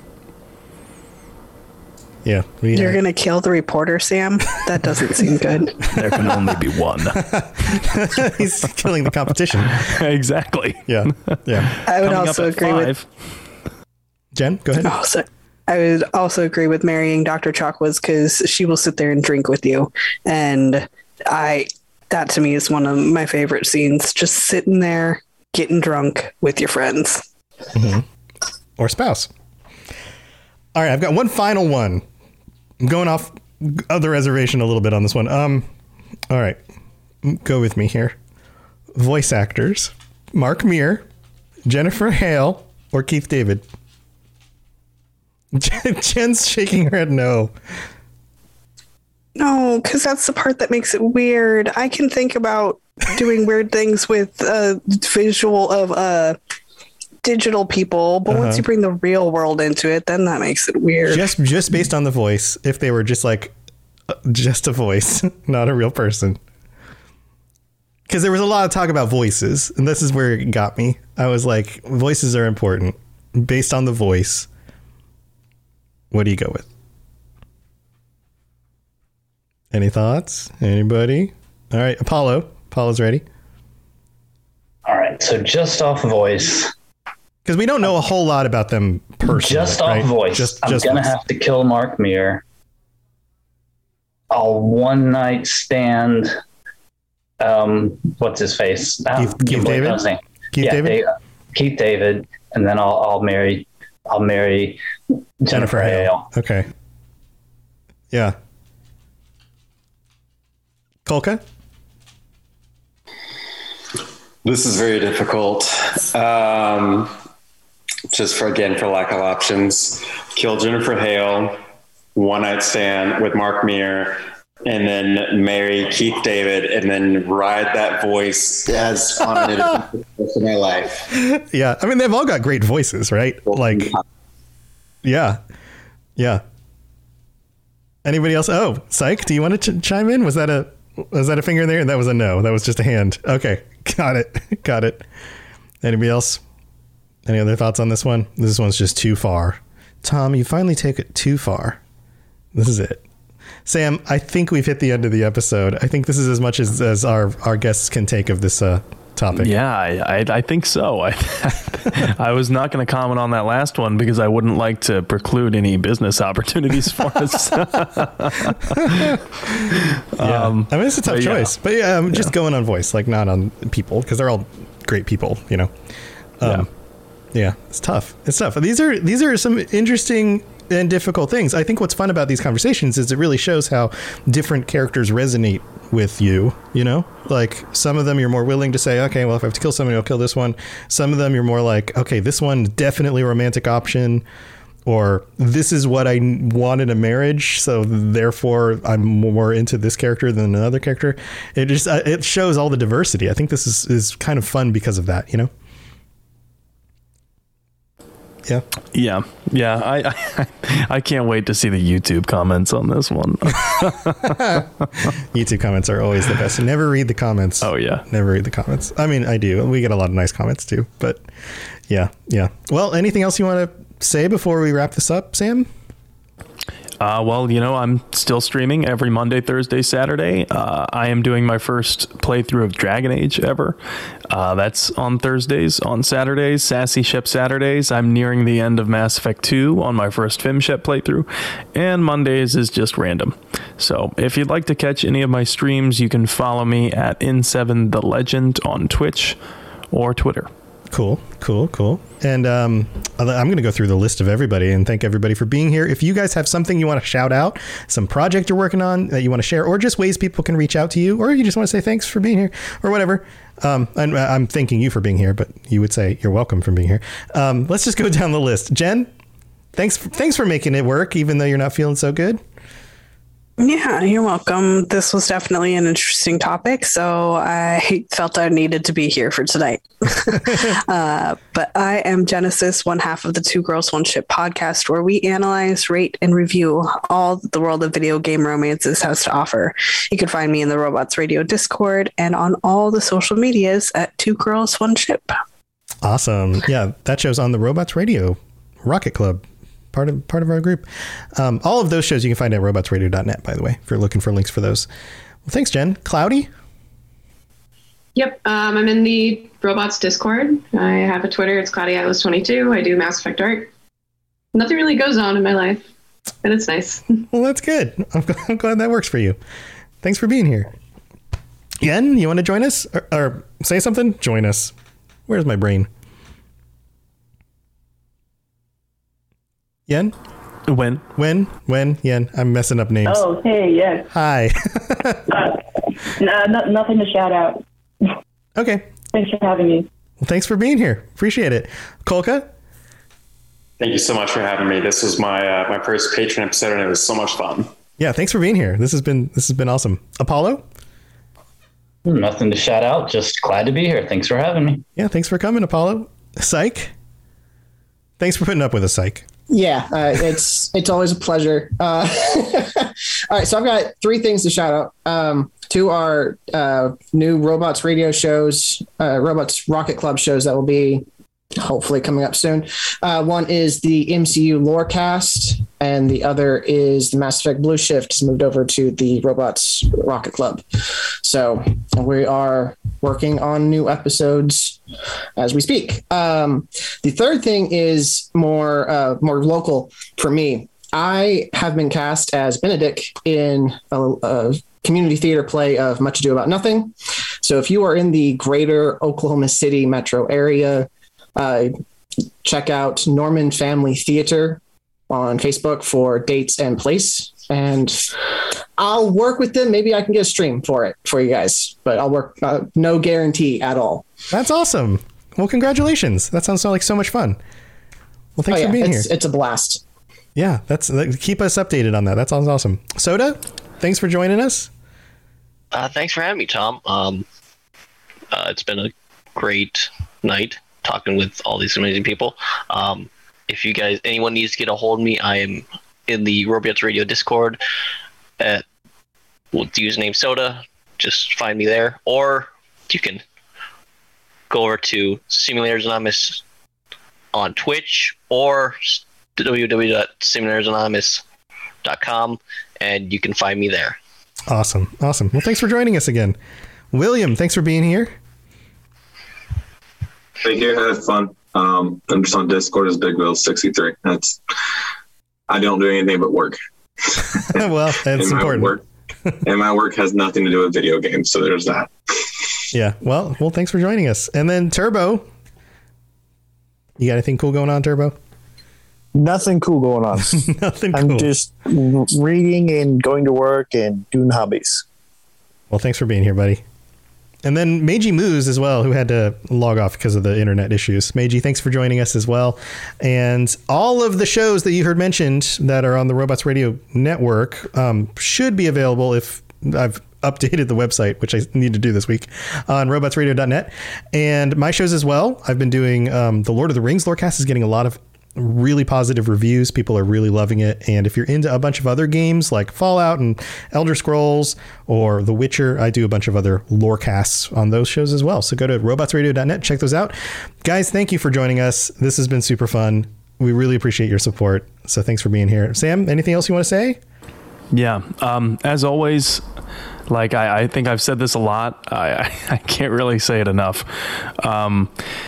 Yeah. we- You're going to kill the reporter, Sam? That doesn't seem good. There can only be one. He's killing the competition. Exactly. Yeah. Yeah. I would Coming up also at agree with. Jen, go ahead. Oh, so, I would also agree with marrying Doctor Chakwas because she will sit there and drink with you. And I, that to me is one of my favorite scenes. Just sitting there, getting drunk with your friends. Mm-hmm. Or spouse. All right. I've got one final one. I'm going off of the reservation a little bit on this one. Um, all right. Go with me here. Voice actors. Mark Meer, Jennifer Hale, or Keith David. Jen's shaking her head no. No, because that's the part that makes it weird. I can think about doing weird things with uh, visual of uh, digital people, but uh-huh. once you bring the real world into it, then that makes it weird. Just just based on the voice, if they were just like uh, just a voice, not a real person. Because there was a lot of talk about voices, and this is where it got me. I was like, voices are important. Based on the voice, what do you go with? Any thoughts? Anybody? All right, Apollo. Apollo's ready. All right, so just off voice. Because we don't know a whole lot about them personally. Just off right? voice. Just, I'm just going to voice. have to kill Mark Meer. A one-night stand... Um, what's his face? Keith, Keith David. Keith yeah, David. Dave, Keith David, and then I'll I'll marry I'll marry Jennifer, Jennifer Hale. Hale. Okay. Yeah. Kolka? This is very difficult. Um, just for again, for lack of options, kill Jennifer Hale, one night stand with Mark Meer, and then marry Keith David, and then ride that voice as on it for my life. Yeah, I mean they've all got great voices, right? Like, yeah, yeah. Anybody else? Oh, Psych, do you want to ch- chime in? Was that a was that a finger in there? That was a no. That was just a hand. Okay, got it, got it. Anybody else? Any other thoughts on this one? This one's just too far. Tom, you finally take it too far. This is it. Sam, I think we've hit the end of the episode. I think this is as much as, as our, our guests can take of this uh, topic. Yeah, I, I, I think so. I, I was not going to comment on that last one because I wouldn't like to preclude any business opportunities for us. yeah. um, I mean, it's a tough but choice. Yeah. But yeah, I'm just yeah. going on voice, like not on people, because they're all great people, you know. Um, yeah. yeah, it's tough. It's tough. These are these are some interesting and difficult things. I think what's fun about these conversations is it really shows how different characters resonate with you, you know? Like some of them you're more willing to say, okay, well, if I have to kill somebody, I'll kill this one. Some of them you're more like, okay, this one definitely a romantic option, or this is what I want in a marriage, so therefore I'm more into this character than another character. It just uh, it shows all the diversity. I think this is, is kind of fun because of that, you know? Yeah. Yeah. Yeah. I, I I can't wait to see the YouTube comments on this one. YouTube comments are always the best. Never read the comments. Oh, yeah. Never read the comments. I mean, I do. We get a lot of nice comments too. But yeah. Yeah. Well, anything else you want to say before we wrap this up, Sam? Uh, well, you know, I'm still streaming every Monday, Thursday, Saturday. Uh, I am doing my first playthrough of Dragon Age ever. Uh, that's on Thursdays. On Saturdays, Sassy Ship Saturdays, I'm nearing the end of Mass Effect two on my first FimShep playthrough. And Mondays is just random. So if you'd like to catch any of my streams, you can follow me at N seven The Legend on Twitch or Twitter. Cool, cool, cool. And um, I'm going to go through the list of everybody and thank everybody for being here. If you guys have something you want to shout out, some project you're working on that you want to share, or just ways people can reach out to you, or you just want to say thanks for being here or whatever. Um, I'm, I'm thanking you for being here, but you would say you're welcome for being here. Um, let's just go down the list. Jen, thanks, thanks for making it work, even though you're not feeling so good. Yeah, you're welcome. This was definitely an interesting topic, so I felt I needed to be here for tonight. uh, but I am Genesis, one half of the Two Girls, One Ship podcast, where we analyze, rate, and review all that the world of video game romances has to offer. You can find me in the Robots Radio Discord and on all the social medias at Two Girls, One Ship. Awesome. Yeah, that show's on the Robots Radio Rocket Club. Part of part of our group. Um, all of those shows you can find at robots radio dot net, by the way, if you're looking for links for those. Well, thanks, Jen. Cloudy? Yep. Um, I'm in the Robots Discord. I have a Twitter. It's Cloudy Atlas twenty-two. I do Mass Effect art. nothing really goes on in my life, and it's nice. Well, that's good. I'm, I'm glad that works for you. Thanks for being here. Yen, you want to join us or, or say something? Join us. Where's my brain? Yen? When? When? When? Yen. I'm messing up names. Oh, hey, yes. Hi. uh, no, no, nothing to shout out. Okay. Thanks for having me. Well, thanks for being here. Appreciate it. Kolka? Thank you so much for having me. This was my uh, my first Patreon episode, and it was so much fun. Yeah, thanks for being here. This has been this has been awesome. Apollo? Nothing to shout out. Just glad to be here. Thanks for having me. Yeah, thanks for coming, Apollo. Psych? Thanks for putting up with us, Psych. Yeah, uh, it's it's always a pleasure. Uh, all right, so I've got three things to shout out. Um, two are uh, new Robots radio shows, uh, Robots Rocket Club shows that will be hopefully coming up soon. Uh, one is the M C U Lorecast, and the other is the Mass Effect Blue Shift has moved over to the Robots Rocket Club. So we are working on new episodes as we speak. Um, the third thing is more uh, more local for me. I have been cast as Benedict in a, a community theater play of Much Ado About Nothing. So if you are in the greater Oklahoma City metro area, uh, check out Norman Family Theater on Facebook for dates and place. And I'll work with them. Maybe I can get a stream for it for you guys, but I'll work. Uh, no guarantee at all. That's awesome. Well, congratulations. That sounds like so much fun. Well, thanks oh, yeah, for being it's, here. It's a blast. Yeah, that's that, keep us updated on that. That sounds awesome. Soda, thanks for joining us. Uh, thanks for having me, Tom. Um, uh, it's been a great night talking with all these amazing people. Um, if you guys, anyone needs to get a hold of me, I am in the Robots Radio Discord at with the username Soda. Just find me there, or you can go over to Simulators Anonymous on Twitch or w w w dot simulators anonymous dot com, and you can find me there. Awesome. Awesome. Well, thanks for joining us again. William, thanks for being here. Thank you. I had fun. Um, I'm just on Discord as Big Will sixty-three. That's I don't do anything but work. Well, that's and important. My work, and my work has nothing to do with video games, so there's that. Yeah. Well, well, thanks for joining us. And then Turbo, you got anything cool going on, Turbo? Nothing cool going on. Nothing I'm cool. just reading and going to work and doing hobbies. Well, thanks for being here, buddy. And then Meiji Moose as well, who had to log off because of the internet issues. Meiji, thanks for joining us as well. And all of the shows that you heard mentioned that are on the Robots Radio Network um, should be available if I've updated the website, which I need to do this week, on robots radio dot net. And my shows as well. I've been doing um, the Lord of the Rings Lorecast is getting a lot of really positive reviews. People are really loving it. And if you're into a bunch of other games like Fallout and Elder Scrolls or The Witcher, I do a bunch of other lore casts on those shows as well. So go to robots radio dot net, check those out. Guys, thank you for joining us. This has been super fun. We really appreciate your support. So thanks for being here. Sam, anything else you want to say? Yeah. Um, as always, like I, I think I've said this a lot. I, I, I can't really say it enough. Um,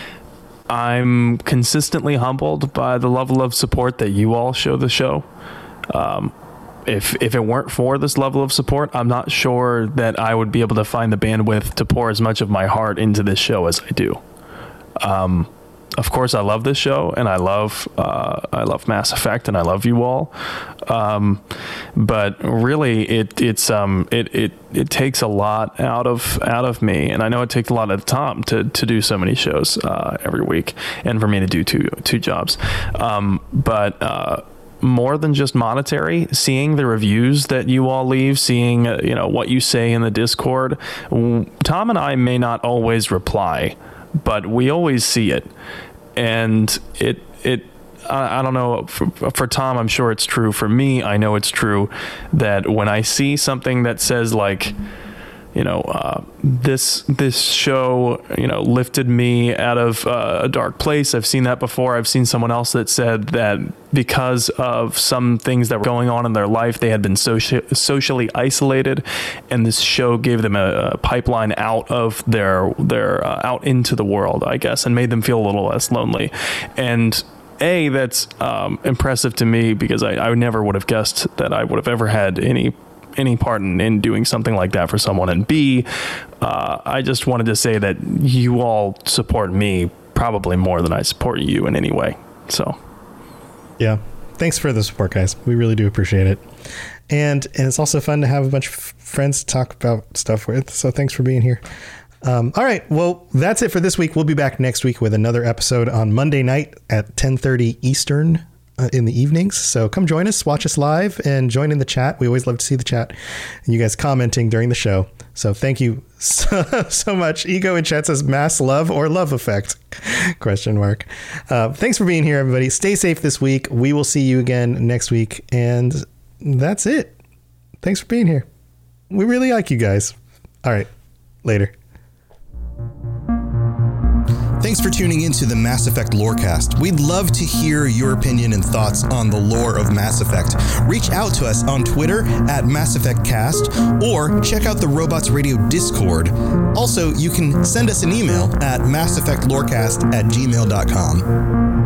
I'm consistently humbled by the level of support that you all show the show. Um, if if it weren't for this level of support, I'm not sure that I would be able to find the bandwidth to pour as much of my heart into this show as I do. Um, of course, I love this show, and I love uh, I love Mass Effect, and I love you all. Um, but really, it it's um it, it it takes a lot out of out of me, and I know it takes a lot of Tom to to do so many shows uh, every week, and for me to do two two jobs. Um, but uh, more than just monetary, seeing the reviews that you all leave, seeing uh, you know what you say in the Discord. Tom and I may not always reply, but we always see it, and it it I, I don't know for, for Tom, I'm sure it's true. For me, I know it's true that when I see something that says like, you know, uh, this this show, you know, lifted me out of uh, a dark place. I've seen that before. I've seen someone else that said that because of some things that were going on in their life, they had been soci- socially isolated, and this show gave them a, a pipeline out of their their uh, out into the world, I guess, and made them feel a little less lonely. And A, that's um, impressive to me because I, I never would have guessed that I would have ever had any any part in, in doing something like that for someone. And B, uh, I just wanted to say that you all support me probably more than I support you in any way. So, yeah. Thanks for the support, guys. We really do appreciate it. And, and it's also fun to have a bunch of friends to talk about stuff with. So thanks for being here. Um, all right. Well, that's it for this week. We'll be back next week with another episode on Monday night at ten thirty Eastern uh, in the evenings. So come join us, watch us live, and join in the chat. We always love to see the chat and you guys commenting during the show. So thank you so, so much. Ego in chat says mass love or love effect? Question mark. Uh, thanks for being here, everybody. Stay safe this week. We will see you again next week. And that's it. Thanks for being here. We really like you guys. All right. Later. Thanks for tuning into the Mass Effect Lorecast. We'd love to hear your opinion and thoughts on the lore of Mass Effect. Reach out to us on Twitter at Mass Effect Cast or check out the Robots Radio Discord. Also, you can send us an email at mass effect lorecast at gmail dot com.